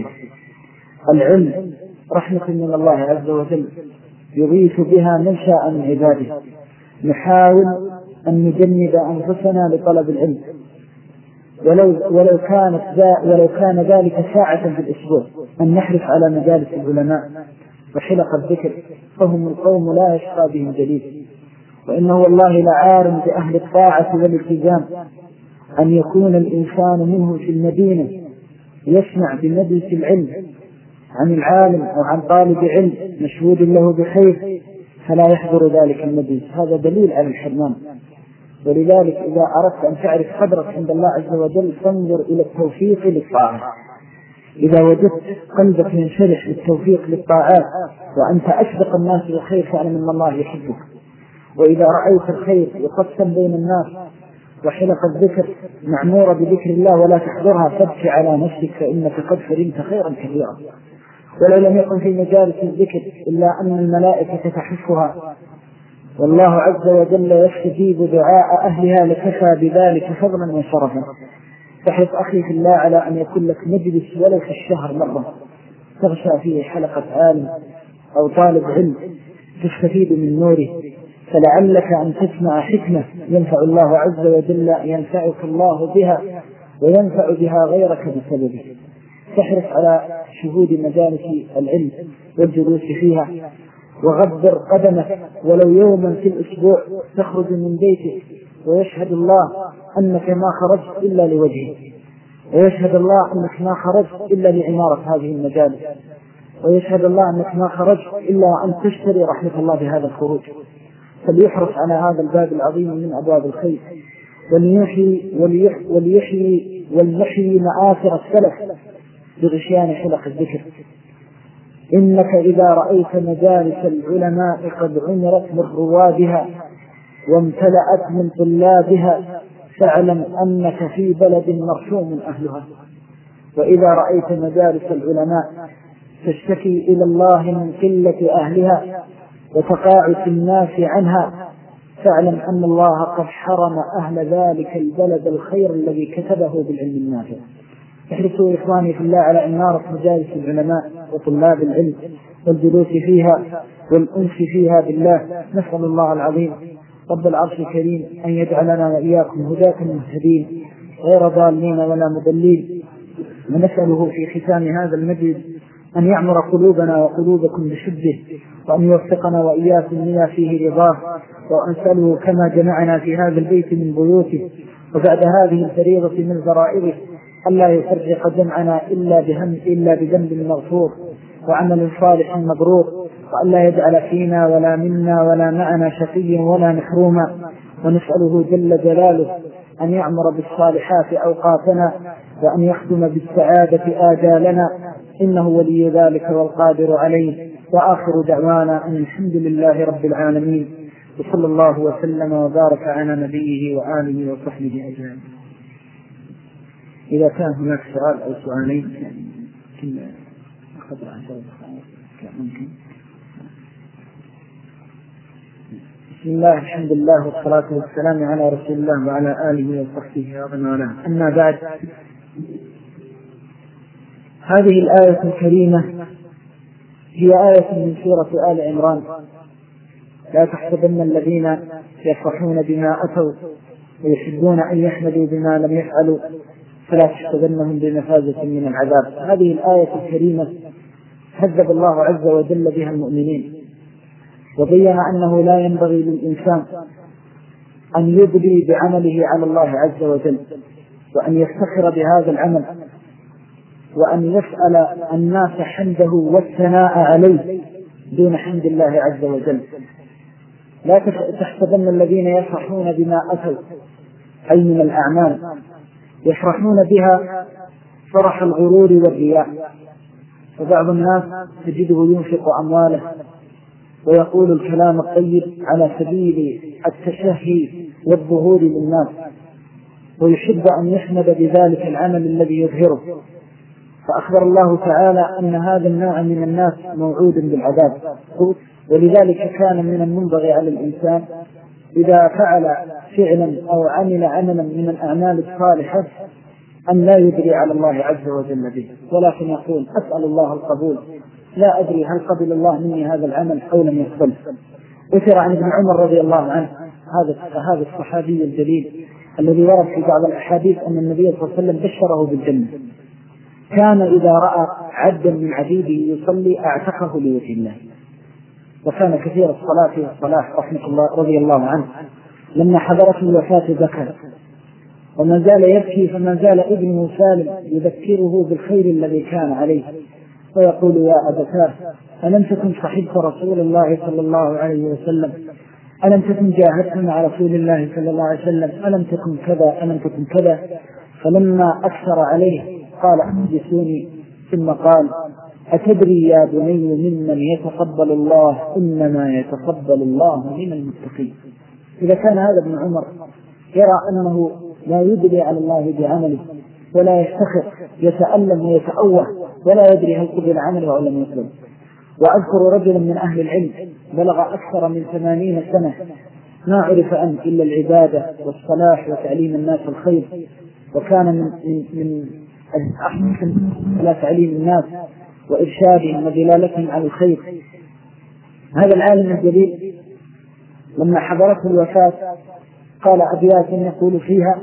العلم رحمة من الله عز وجل يغيث بها من شاء من عباده. نحاول أن نجند أنفسنا لطلب العلم، ولو, ولو, كانت ولو كان ذلك ساعة في الأسبوع، أن نحرص على مجالس العلماء وحلق الذكر، فهم القوم لا يشقى بهم جليس. وإنه والله لعار بأهل الطاعة والالتزام أن يكون الإنسان منه في المدينة يسمع بمجلس العلم عن العالم أو عن طالب علم مشهود له بخير فلا يحضر ذلك المجلس، هذا دليل على الحرمان. ولذلك إذا أردت أن تعرف قدرك عند الله عز وجل فانظر إلى التوفيق للطاعة. إذا وجدت قلبك ينشرح للتوفيق للطاعات وأنت أسبق الناس بالخير فاعلم أن الله يحبك. وإذا رأيت الخير يقسم بين الناس وحلق الذكر معمورة بذكر الله ولا تحضرها فابكي على نفسك فإنك قد فرمت خيرا كثيرا. ولو لم يكن في مجالس الذكر إلا أن الملائكة تحفها والله عز وجل يستجيب دعاء أهلها لكفى بذلك فضلا وشرفا. فحرص أخي في الله على أن يكون لك مجلس ولو في الشهر مرة تغشى فيه حلقة عالم أو طالب علم تستفيد من نوره، فلعلك أن تسمع حكمة ينفع الله عز وجل ينفعك الله بها وينفع بها غيرك بسببه. تحرص على شهود مجالس العلم والجلوس فيها، وغبر قدمك ولو يوما في الأسبوع تخرج من بيتك ويشهد الله أنك ما خرجت إلا لوجهه، ويشهد الله أنك ما خرجت إلا لعمارة هذه المجالس، ويشهد الله أنك ما خرجت إلا أن تشتري رحمة الله بهذا الخروج. فليحرص على هذا الباب العظيم من أبواب الخير، وليحيي وليحيي وليحيي مآثر السلف بغشيان حلق الذكر. إنك إذا رأيت مجالس العلماء قد عمرت من روادها وامتلأت من طلابها فاعلم أنك في بلد مرحوم أهلها. وإذا رأيت مجالس العلماء تشتكي إلى الله من قلة أهلها وتقاعس الناس عنها فاعلم أن الله قد حرم أهل ذلك البلد الخير الذي كتبه بالعلم النافع. احرصوا إخواني في الله على إنارة مجالس العلماء وطلاب العلم والجلوس فيها والأنس فيها بالله. نسأل الله العظيم رب العرش الكريم أن يجعلنا وإياكم هداة مهتدين غير ضالين ولا مضلين، ونسأله في ختام هذا المجلس أن يعمر قلوبنا وقلوبكم بحبه، وأن يوفقنا وإياكم لما فيه رضاه، وأنسأله كما جمعنا في هذا البيت من بيوته وبعد هذه الفريضة من ذرائره ألا يفرق جمعنا إلا بهم إلا بذنب مغفور وعمل صالح مبرور، وألا يجعل فينا ولا منا ولا معنا شقيا ولا محروما. ونسأله جل جلاله أن يعمر بالصالحات أوقاتنا وأن يخدم بالسعادة آجالنا، إنه ولي ذلك والقادر عليه. وآخر دعوانا أن الحمد لله رب العالمين، وصلى الله وسلم وبارك على نبيه وآله وصحبه أجمعين. إذا كان هناك سؤال أو سؤالين يمكن أخذ عن ممكن. بسم الله الحمد لله والصلاة والسلام على رسول الله وعلى آله وصحبه ومن والاه. أما بعد، هذه الآية الكريمة هي آية من سورة آل عمران: لا تحسبن الذين يفرحون بما أتوا ويحبون أن يحمدوا بما لم يفعلوا فلا تحسبنهم بمفازة من العذاب. هذه الآية الكريمة هذب الله عز وجل بها المؤمنين، وبين أنه لا ينبغي للإنسان أن يدلي بعمله على الله عز وجل وأن يفتخر بهذا العمل وأن يسأل الناس حمده والثناء عليه دون حمد الله عز وجل. لا تحسبن الذين يفرحون بما أتوا أي من الأعمال يفرحون بها فرح الغرور والرياء. وبعض الناس تجده ينفق أمواله ويقول الكلام الطيب على سبيل التشهي والظهور للناس، ويحب أن يحمد بذلك العمل الذي يظهره. فأخبر الله تعالى أن هذا النوع من الناس موعود بالعذاب، ولذلك كان من المنبغي على الإنسان إذا فعل فعلا أو عمل عملا من الأعمال الصالحة أن لا يدري على الله عز وجل به، ولكن يقول أسأل الله القبول، لا أدري هل قبل الله مني هذا العمل أو لم يقبل. أثر عن ابن عمر رضي الله عنه هذا هذا الصحابي الجليل الذي ورد في بعض الأحاديث أن النبي صلى الله عليه وسلم بشره بالجنة. كان إذا رأى عبدا من عبيده يصلي أعتقه لوجه الله، وكان كثير الصلاة والصلاح رحمه الله رضي الله عنه. لما حضرت الوفاة بكى وما زال يبكي، فما زال ابنه سالم يذكره بالخير الذي كان عليه ويقول: يا أبتاه، ألم تكن صحبت رسول الله صلى الله عليه وسلم؟ ألم تكن جاهدت مع رسول الله صلى الله عليه وسلم؟ ألم تكن كذا ألم تكن كذا؟ فلما أكثر عليه قال: أحدثوني. ثم قال: أتدري يا بني ممن يتقبل الله؟ إنما يتقبل الله من المتقين. إذا كان هذا ابن عمر يرى أنه لا يدري على الله بعمله ولا يفتخر، يتألم ويتأوه ولا يدري هل قبل عمله أو لم يقبل. وأذكر رجلا من أهل العلم بلغ أكثر من ثمانين سنة ما عرف عنه إلا العبادة والصلاح وتعليم الناس الخير، وكان من من من أحسن على تعليم الناس وإرشادهم ودلالتهم على الخير. هذا العالم الجليل لما حضرته الوفاة قال أبيات يقول فيها: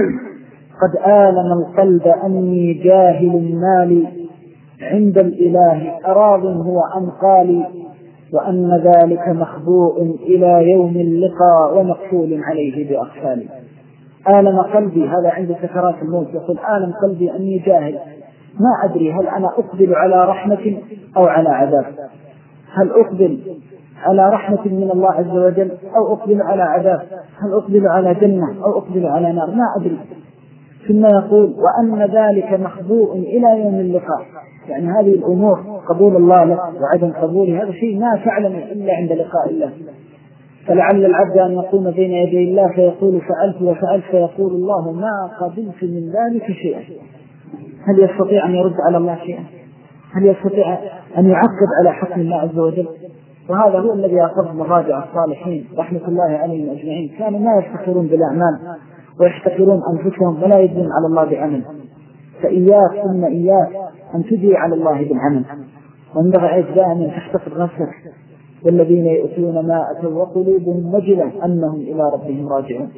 قد آلم القلب أني جاهل المال عند الإله أراض هو أم قالي، وأن ذلك مخبوء إلى يوم اللقاء ومقفول عليه بأقفالي. آلم قلبي، هذا عند سكرات الموت يقول: آلم قلبي أني جاهل، ما أدري هل أنا أقبل على رحمة أو على عذاب، هل أقبل على رحمة من الله عز وجل أو أقبل على عذاب؟ هل أقبل على جنة أو أقبل على نار؟ ما أدري. ثم يقول وأن ذلك مخبوء إلى يوم اللقاء. يعني هذه الأمور قبول الله لك وعدم قبوله هذا شيء ما تعلم إلا عند لقاء الله. فلعل العبد أن يقوم بين يدي الله فيقول فعلت وفعلت، فيقول الله ما قبلت من ذلك شيئا. هل يستطيع أن يرد على الله شيئا؟ هل يستطيع أن يعقب على حكم الله عز وجل؟ وهذا هو الذي أخذ مراجع الصالحين رحمة الله عليهم أجمعين، كانوا ما يفتخرون بالأعمال ويحتقرون أنفسهم ولا يدين على الله بعمل. فإياك ثم إياك أن تدعي على الله بالعمل، وانبغي عليك دائما تحتقر نفسك. والذين يؤتون ما أتوا وقلوبهم وجلة أنهم إلى ربهم راجعون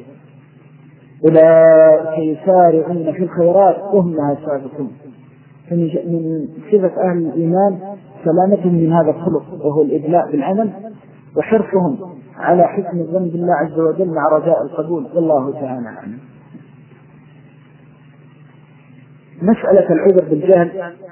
أولئك يسارعون في الخيرات وهم لها سابقون. من صفة أهل الإيمان سلامتهم من هذا الخلق وهو الإدلاء بالعمل وحرصهم على حسن الظن بالله عز وجل مع رجاء القبول. والله تعالى أعلم. مسألة العذر بالجهل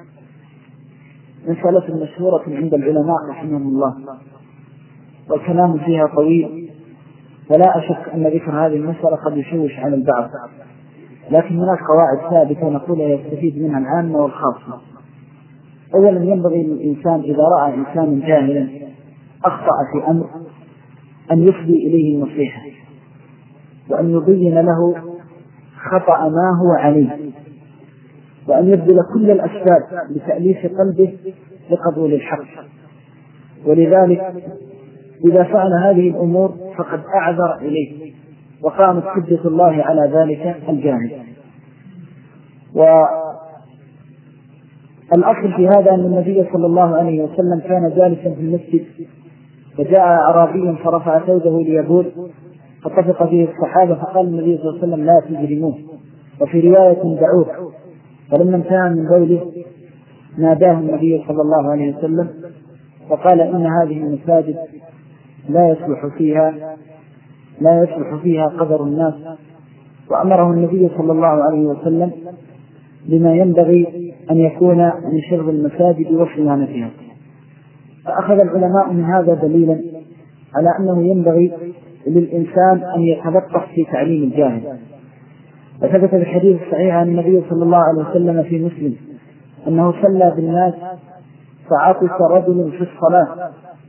مسألة مشهورة عند العلماء رحمهم الله، والكلام فيها طويل، ولا أشك أن ذكر هذه المسألة قد يشوش على البعض، لكن هناك قواعد ثابتة نقولها يستفيد منها العامة والخاصة. أولا ينبغي للإنسان إذا رأى إنسان جاهلا أخطأ في أمر أن يفضي إليه النصيحة وأن يبين له خطأ ما هو عليه، وأن يبذل كل الأسباب لتأليف قلبه لقبول الحق. ولذلك إذا فعل هذه الأمور فقد أعذر إليه وقامت حجة الله على ذلك الجانب. والأصل في هذا أن النبي صلى الله عليه وسلم كان جالسا في المسجد فجاء أعرابي فرفع ثوبه ليبول فطفق فيه الصحابة فقال النبي صلى الله عليه وسلم لا تجرموه، وفي رواية دعوه. فلما انتهى من بوله ناداه النبي صلى الله عليه وسلم وقال إن هذه المساجد لا يصلح فيها لا يصلح فيها قدر الناس، وأمره النبي صلى الله عليه وسلم بما ينبغي أن يكون من شرب المساجد وصيانتها. فأخذ العلماء من هذا دليلا على أنه ينبغي للإنسان أن يتلطف في تعليم الجاهل. وثبت بالحديث الصحيح عن النبي صلى الله عليه وسلم في مسلم أنه صلى بالناس فعطس رجل في الصلاة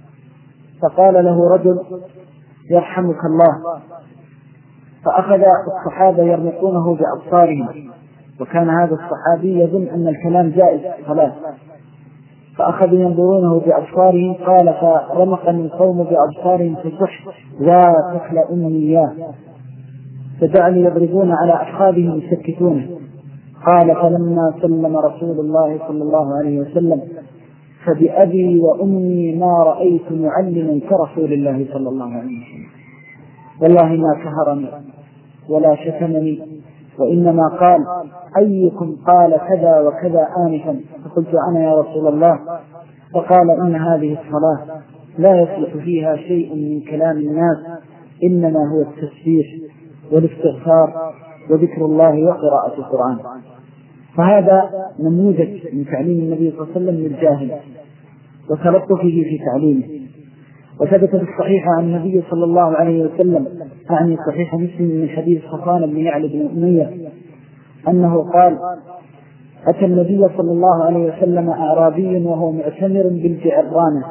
فقال له رجل يرحمك الله، فأخذ الصحابة يرمقونه بأبصارهم، وكان هذا الصحابي يظن أن الكلام جائز في الصلاة، فأخذوا ينظرونه بأبصارهم. قال فرمقني القوم بأبصارهم في الصح لا تخل أمي إياه، فجعلوا يضربون على أفخاذهم يسكتونه. قال فلما سلم رسول الله صلى الله عليه وسلم فبأبي وأمي ما رأيت معلما كرسول الله صلى الله عليه وسلم، والله ما كهرني ولا شتمني، وإنما قال أيكم قال كذا وكذا آنفا، فقلت أنا يا رسول الله، فقال إن هذه الصلاة لا يصلح فيها شيء من كلام الناس، إنما هو التسبيح والاستغفار وذكر الله وقراءة القرآن. فهذا نموذج من تعليم النبي صلى الله عليه وسلم للجاهل وتلطفه في تعليمه. وثبت بالصحيح عن النبي صلى الله عليه وسلم عن صحيح مسلم من حديث صفوان بن يعلى بن أمية أنه قال أتى النبي صلى الله عليه وسلم أعرابي وهو معتمر بالجعرانة،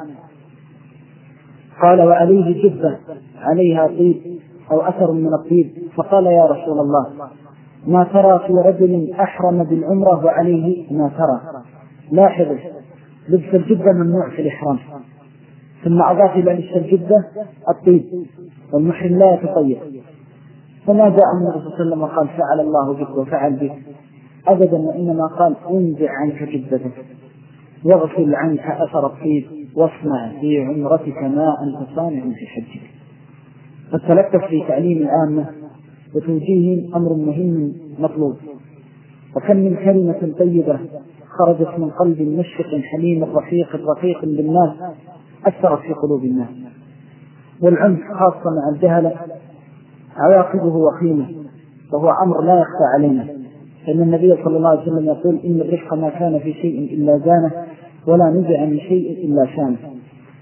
قال وعليه جبة عليها طيب أو أثر من الطيب، فقال يا رسول الله ما ترى في رجل أحرم بالعمرة وعليه ما ترى؟ لاحظوا لبس الجبة ممنوع في الإحرام، ثم أضاف إلى لبس الجبة الطيب، والمحرم لا يتطيب. فما جاء النبي صلى الله عليه وسلم وقال فعل الله بك وفعل بك أبدا، وإنما قال انزع عنك جبتك واغسل عنك أثر الطيب واصنع في عمرتك ما أنت صانع في حجك. فالتلطف في تعليم العامة وتوجيه أمر مهم مطلوب. وكم من كلمة طيبة خرجت من قلب مشفق حليم رفيق رفيق بالناس أثرت في قلوب الناس. والعنف خاصة مع الجهلة عواقبه وخيمة، وهو أمر لا يخفى علينا، فإن النبي صلى الله عليه وسلم يقول إن الرفق ما كان في شيء إلا زانه ولا نزع من شيء إلا شانه.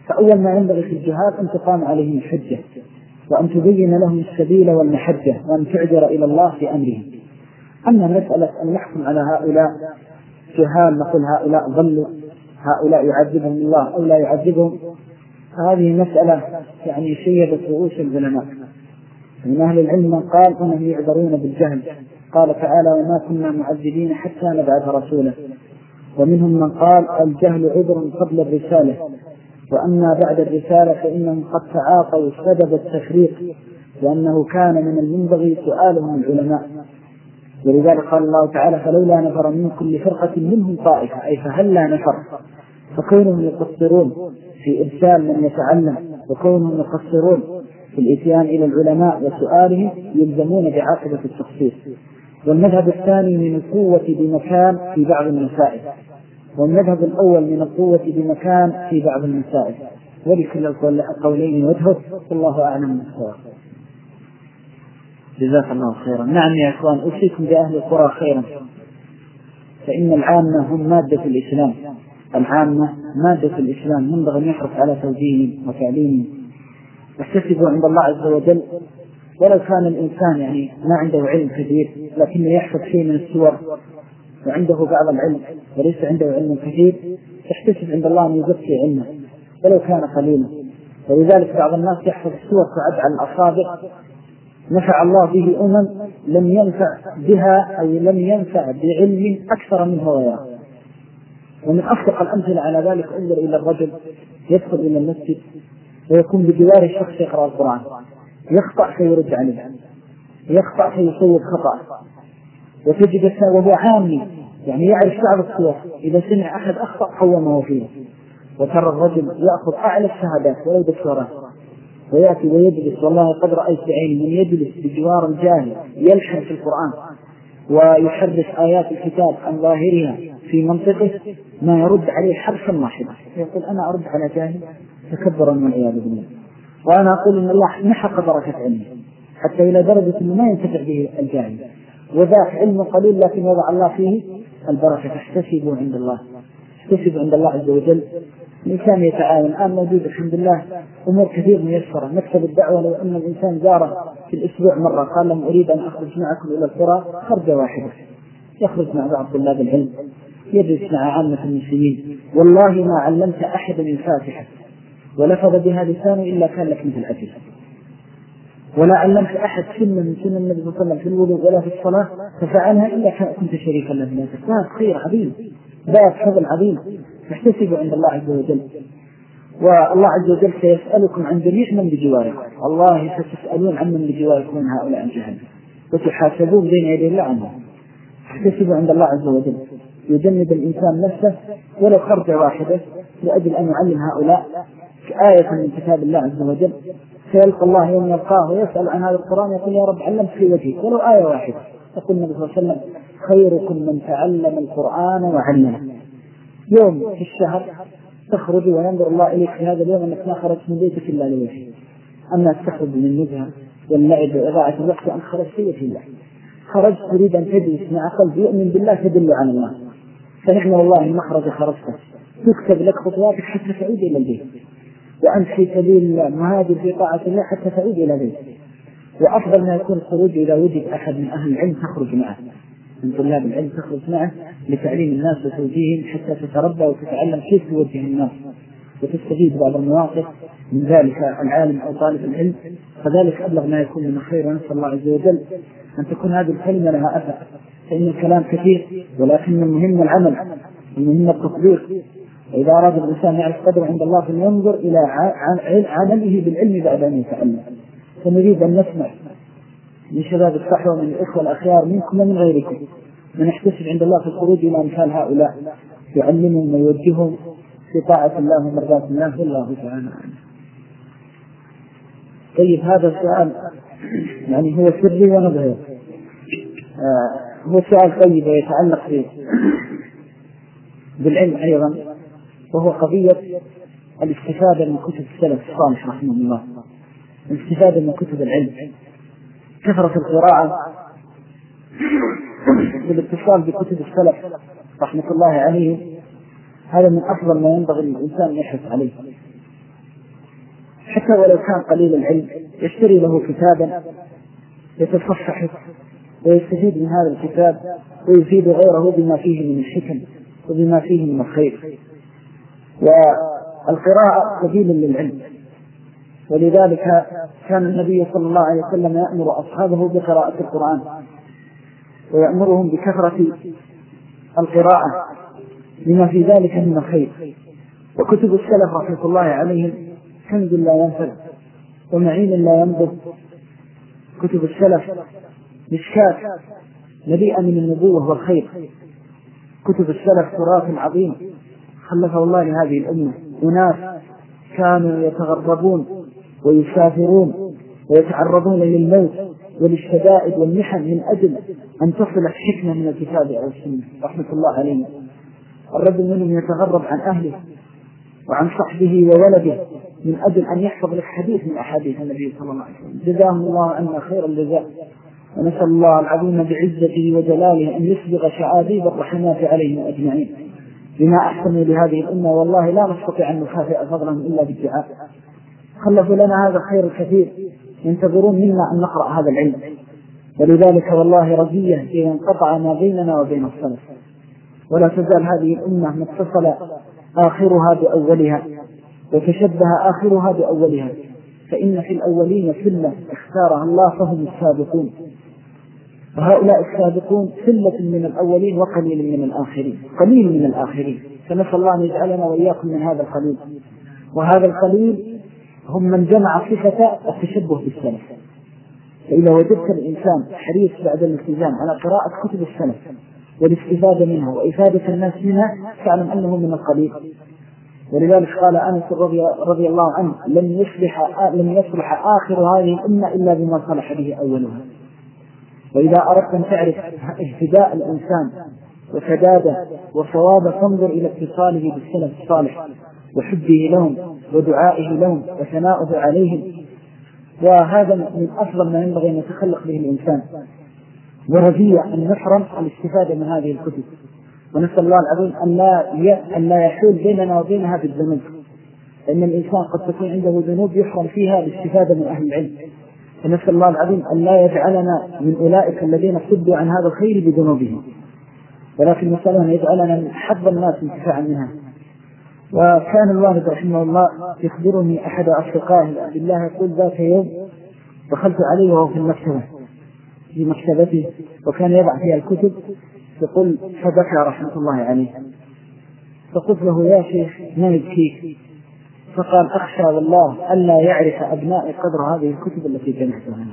فأول ما ينبغي في الجهاد أن تقام عليهم الحجة، وأن تبين لهم السبيل والمحجة، وأن تعذر إلى الله في أمرهم. أما مسألة أن نحكم على هؤلاء جهال، نقول هؤلاء ضلوا، هؤلاء يعذبهم الله أو لا يعذبهم، فهذه مسألة يعني شيبت رؤوس العلماء. من أهل العلم من قال أنهم يعذرون بالجهل، قال تعالى وما كنا معذبين حتى نبعث رسولا. ومنهم من قال الجهل عذر قبل الرسالة، وأما بعد الرسالة فإنهم قد تعاطوا سبب التفريق، لأنه كان من المنبغي سؤالهم العلماء. ولذلك قال الله تعالى فلولا نفر من كل فرقة منهم طائفة، أي فهلا نفر. فكونهم يقصرون في إرسال من يتعلم، وكونهم يقصرون في الإتيان إلى العلماء وسؤالهم يلزمون بعاقبة التخصيص. والمذهب الثاني من القوة بمكان في بعض المسائل، والمذهب الأول من القوة بمكان في بعض المسائل، ولكل القولين وجهه، والله أعلم بالصواب. جزاك الله خيرا. نعم يا إخوان، أوصيكم بأهل القرى خيرا، فإن العامة هم مادة الإسلام، العامة مادة الإسلام، ينبغي أن يحرص على توجيههم وتعليمهم. يحتسبوا عند الله عز وجل، ولو كان الإنسان يعني ما عنده علم كثير لكنه يحفظ شيء من السور وعنده بعض العلم وليس عنده علم كثير، يحتسب عند الله أن يزكي علمه ولو كان قليلا. ولذلك بعض الناس يحفظ السور تعد على الأصابع، نفع الله به أمم لم ينفع بها أو لم ينفع بعلم أكثر منه غيره. ومن أصدق الأمثلة على ذلك انظر إلى الرجل يدخل إلى المسجد ويكون بجوار الشخص يقرأ القرآن، يخطأ فيرد عليه، يخطأ فيصوب خطأ، وتجد وهو عامي يعني يعرف بعض الصور، إذا سمع أحد أخطأ قومه فيه. وترى الرجل يأخذ أعلى الشهادات ولو دكتوراه، ويأتي ويجلس، والله قد رأيت بعيني من يجلس بجوار الجاهل يلحن في القرآن ويحرف آيات الكتاب عن ظاهرها في منطقه ما يرد عليه حرفا واحدا، يقول أنا أرد على جاهل تكبرا والعياذ بالله. وأنا أقول إن الله محق بركة علمه حتى إلى درجة أنه ما ينتفع به الجاهل، وذاك علم قليل لكن وضع الله فيه البركة. احتسبوا عند الله، احتسبوا عند الله عز وجل. الإنسان يتعاون، الآن موجود الحمد لله أمور كثير ميسرة. مكتب الدعوة لو أن الإنسان زاره في الأسبوع مرة قال لهم أريد أن أخرج معكم إلى القرى، خرجة واحدة، يخرج مع بعض طلاب العلم، يدرس مع عامة المسلمين. والله ما علمت أحدا الفاتحة ولفظ بها لسانه إلا كان لك مثل أجل، ولا علمت أحد سنة من سنة النبي صلى الله عليه وسلم في الوضوء ولا في الصلاة ففعلها إلا كنت شريكا له. باب خير عظيم، باب فضل عظيم، تحتسب عند الله عز وجل. والله عز وجل سيسألكم عن جميع من بجواركم، الله ستسألون عن من بجواركم من هؤلاء الجهل وتحاسبون بين يدي الله عنهم. تحتسب عند الله عز وجل، يجند الإنسان نفسه ولو خرجة واحدة لأجل أن يعلم هؤلاء آية من كتاب الله عز وجل. سيلقى الله يوم يلقاه ويسأل عن هذا القرآن يقول يا رب علمت في وجهك ولو آية واحدة. يقول النبي صلى الله عليه وسلم خيركم من تعلم القرآن وعلمه. يوم في الشهر تخرج وينظر الله إليك في هذا اليوم أنك ما خرجت من بيتك إلا لوجهه، أما تخرج من النزهة واللعب وإضاعة الوقت أن خرجت في وجه الله، خرجت تريد أن تجلس مع قلب يؤمن بالله تدل على الله، فنحن والله المخرج خرجته تكتب لك خطواتك حتى تعود إلى البيت، وأنت في سبيل الله مهاجر في طاعة الله حتى تعود إلى بيت. وأفضل ما يكون الخروج إذا وجد أحد من أهل العلم تخرج معه، من طلاب العلم تخرج معه لتعليم الناس وتوجيههم حتى تتربى وتتعلم كيف توجه الناس وتستفيد بعض المواقف من ذلك العالم أو طالب العلم، فذلك أبلغ ما يكون من خير. ونسأل الله عز وجل أن تكون هذه الكلمة لها أثر، فإن الكلام كثير ولكن المهم العمل، المهم التطبيق. إذا أراد الإنسان يعرف قدره عند الله فلينظر إلى عمله بالعلم بعد أن يتعلم. فنريد أن نسمع من شباب الصحوة من الإخوة الأخيار منكم ومن غيركم من يحتسب عند الله في الخروج إلى أمثال هؤلاء يعلمهم ويوجههم في طاعة الله ومرضاة الله والله تعالى. طيب هذا السؤال يعني هو سري ونظهر، آه هو سؤال طيب ويتعلق به بالعلم أيضا، وهو قضية الاستفادة من كتب السلف الصالح رحمه الله، الاستفادة من كتب العلم، كثرة القراءة والاتصال بكتب السلف رحمة الله عليه، هذا من أفضل ما ينبغي الإنسان يحرص عليه. حتى ولو كان قليل العلم يشتري له كتابا يتصفحه ويستفيد من هذا الكتاب ويفيد غيره بما فيه من الحكم وبما فيه من الخير. والقراءة سبيل للعلم، ولذلك كان النبي صلى الله عليه وسلم يأمر أصحابه بقراءة القرآن ويأمرهم بكثرة القراءة لما في ذلك من الخير. وكتب السلف رحمة الله عليهم كنز لا ينفد ومعين لا ينضب. كتب السلف مشكاة مليئة من النبوة والخير. كتب السلف تراث عظيم خلفه الله لهذه الأمة. أناس كانوا يتغربون ويسافرون ويتعرضون للموت وللشدائد والمحن من أجل أن تصل الحكمة من الكتاب أو السنة رحمة الله عليهم. الرجل منهم يتغرب عن أهله وعن صحبه وولده من أجل أن يحفظ لك حديث من أحاديث النبي صلى الله عليه وسلم. جزاهم الله عنا خير الجزاء، ونسأل الله العظيم بعزته وجلاله أن يسبغ شعابيب الرحمات عليهم أجمعين بما أحسنوا لهذه الأمة. والله لا نستطيع أن نخافئ فضلهم إلا بالدعاء. خلفوا لنا هذا الخير الكثير، ينتظرون منا أن نقرأ هذا العلم. ولذلك والله رزية إذا انقطع ما بيننا وبين السلف. ولا تزال هذه الأمة متصل آخرها بأولها وتشبه آخرها بأولها، فإن في الأولين سلة اختارها الله فهم السابقون، وهؤلاء السابقون سلة من الأولين وقليل من الآخرين. قليل من الآخرين، فنسأل الله أن يجعلنا وإياكم من هذا القليل. وهذا القليل هم من جمع صفة التشبه بالسلف. فإذا وجدت الإنسان حريص بعد الالتزام على قراءة كتب السلف والاستفادة منها وإفادة الناس منها فاعلم أنه من القليل. ولذلك قال أنس رضي, رضي الله عنه لم يصلح, لم يصلح آخر هذه الأمة إلا بما صلح به أولها. وإذا أردت أن تعرف اهتداء الإنسان وسداده وصوابه فانظر إلى اتصاله بالسلف الصالح وحبه لهم ودعائه لهم وثناؤه عليهم. وهذا من أفضل ما ينبغي أن يتخلق به الإنسان. ورجية أن نحرم الاستفادة من هذه الكتب، ونسأل الله العظيم أن لا أن لا يحول بيننا وبينها بالذنوب، لأن الإنسان قد تكون عنده ذنوب يحرم فيها الاستفادة من أهل العلم. فنسأل الله العظيم أن لا يجعلنا من أولئك الذين صدوا عن هذا الخير بذنوبهم، ولكن نسأل أن يجعلنا من حظ الناس انتفاعا منها. وكان الوالد رحمه الله يخبرني أحد أصدقائه عبد الله يقول ذات يوم دخلت عليه وهو في المكتبة في مكتبته وكان يضع فيها الكتب، يقول فبكى رحمة الله عليه. فقلت له يا شيخ ما يبكيك؟ فقال أخشى والله ألا يعرف أبنائي قدر هذه الكتب التي جمعتها هنا.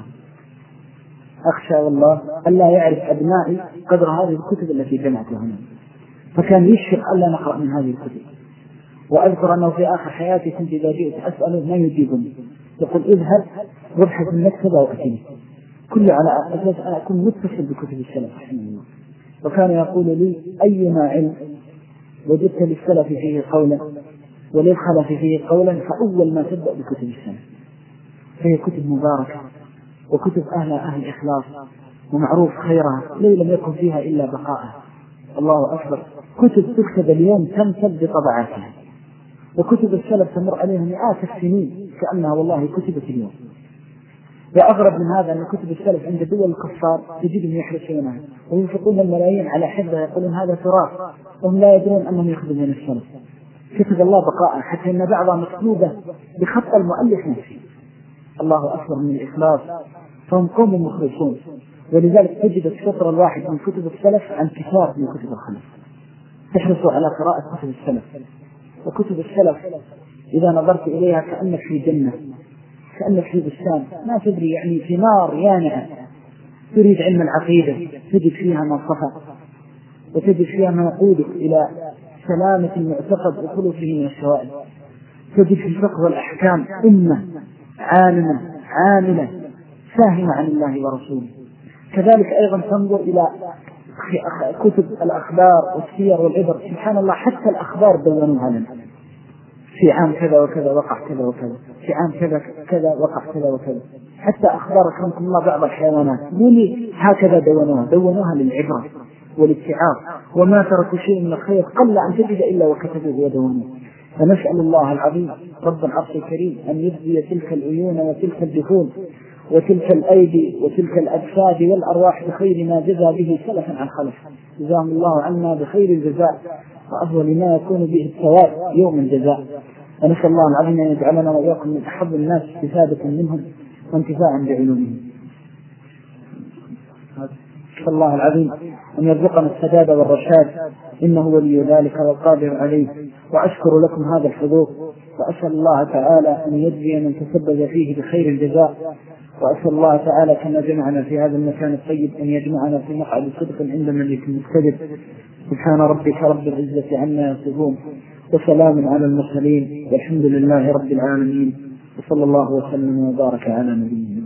أخشى والله ألا يعرف أبنائي قدر هذه الكتب التي جمعتها هنا. فكان يشفق ألا نقرأ من هذه الكتب. وأذكر أنه في آخر حياتي كنت إذا جئت أسأله ما يجيبني، يقول اذهب وابحث المكتبة وأتني، كل على أساس أن أكون متصل بكتب السلف رحمه الله. وكان يقول لي أيما علم وجدت للسلف فيه قولا وللخلف فيه قولا فأول ما تبدأ بكتب السلف. فهي كتب مباركة وكتب أهل أهل إخلاص ومعروف خيرها لي لم يكن فيها إلا بقاءها. الله أكبر، كتب تكتب اليوم تنفذ بطبعاتها، وكتب السلف تمر عليها مئات السنين كأنها والله كتبت اليوم. وأغرب من هذا أن كتب السلف عند دول الكفار تجدهم يحرسونها وينفقون الملايين على حفظها، يقولون هذا تراث وهم لا يدرون أنهم يأخذون من السلف. كتب الله بقاء حتى أن بعضها مكتوبة بخط المؤلف نفسه. الله أكبر من الإخلاص، فهم قوم مخلصون. ولذلك تجد الشطر الواحد من كتب السلف عن كتاب من كتب الخلف. تحرصوا على قراءة كتب السلف. وكتب السلف إذا نظرت إليها كأنك في جنة، كأنك في بستان ما تدري، يعني ثمار يانعة. تريد علم العقيدة تجد فيها ما صفى، وتجد فيها ما يقودك إلى سلامة المعتقد وخلوصه من الشوائب. تجد في الفقه والأحكام أمة عالمة عاملة فاهمة عن الله ورسوله. كذلك أيضا تنظر إلى كتب الأخبار والسير والعبر، سبحان الله حتى الأخبار دونوها لنا. في عام كذا وكذا وقع كذا وكذا، في عام كذا كذا وقع كذا وكذا. حتى أخبار رحمكم الله بعض الحيوانات مولي هكذا دونوها دونوها للعبرة والاتعاظ. وما تركوا شيء من الخير قل أن تجد إلا وكتبوه ودونوه. فنسأل الله العظيم رب العرش الكريم أن يجزي تلك العيون وتلك الدفون وتلك الأيدي وتلك الأجساد والأرواح بخير ما جزى به سلفا عن خلف. جزاهم الله عنا بخير الجزاء وأفضل ما يكون به الثواب يوم الجزاء. ونسأل الله العظيم أن يجعلنا وإياكم من أحب الناس استفادة منهم وانتفاعا بعلومهم. نسأل الله العظيم أن يرزقنا السداد والرشاد، إنه ولي ذلك والقادر عليه. وأشكر لكم هذا الحضور، وأسأل الله تعالى أن يجزي من تسبب فيه بخير الجزاء. وأسأل الله تعالى كما جمعنا في هذا المكان الطيب أن يجمعنا في مقعد صدق عند ملك مقتدر. سبحان ربك رب العزة عما يصفون، وسلام على المرسلين، والحمد لله رب العالمين، وصلى الله وسلم وبارك على نبينا.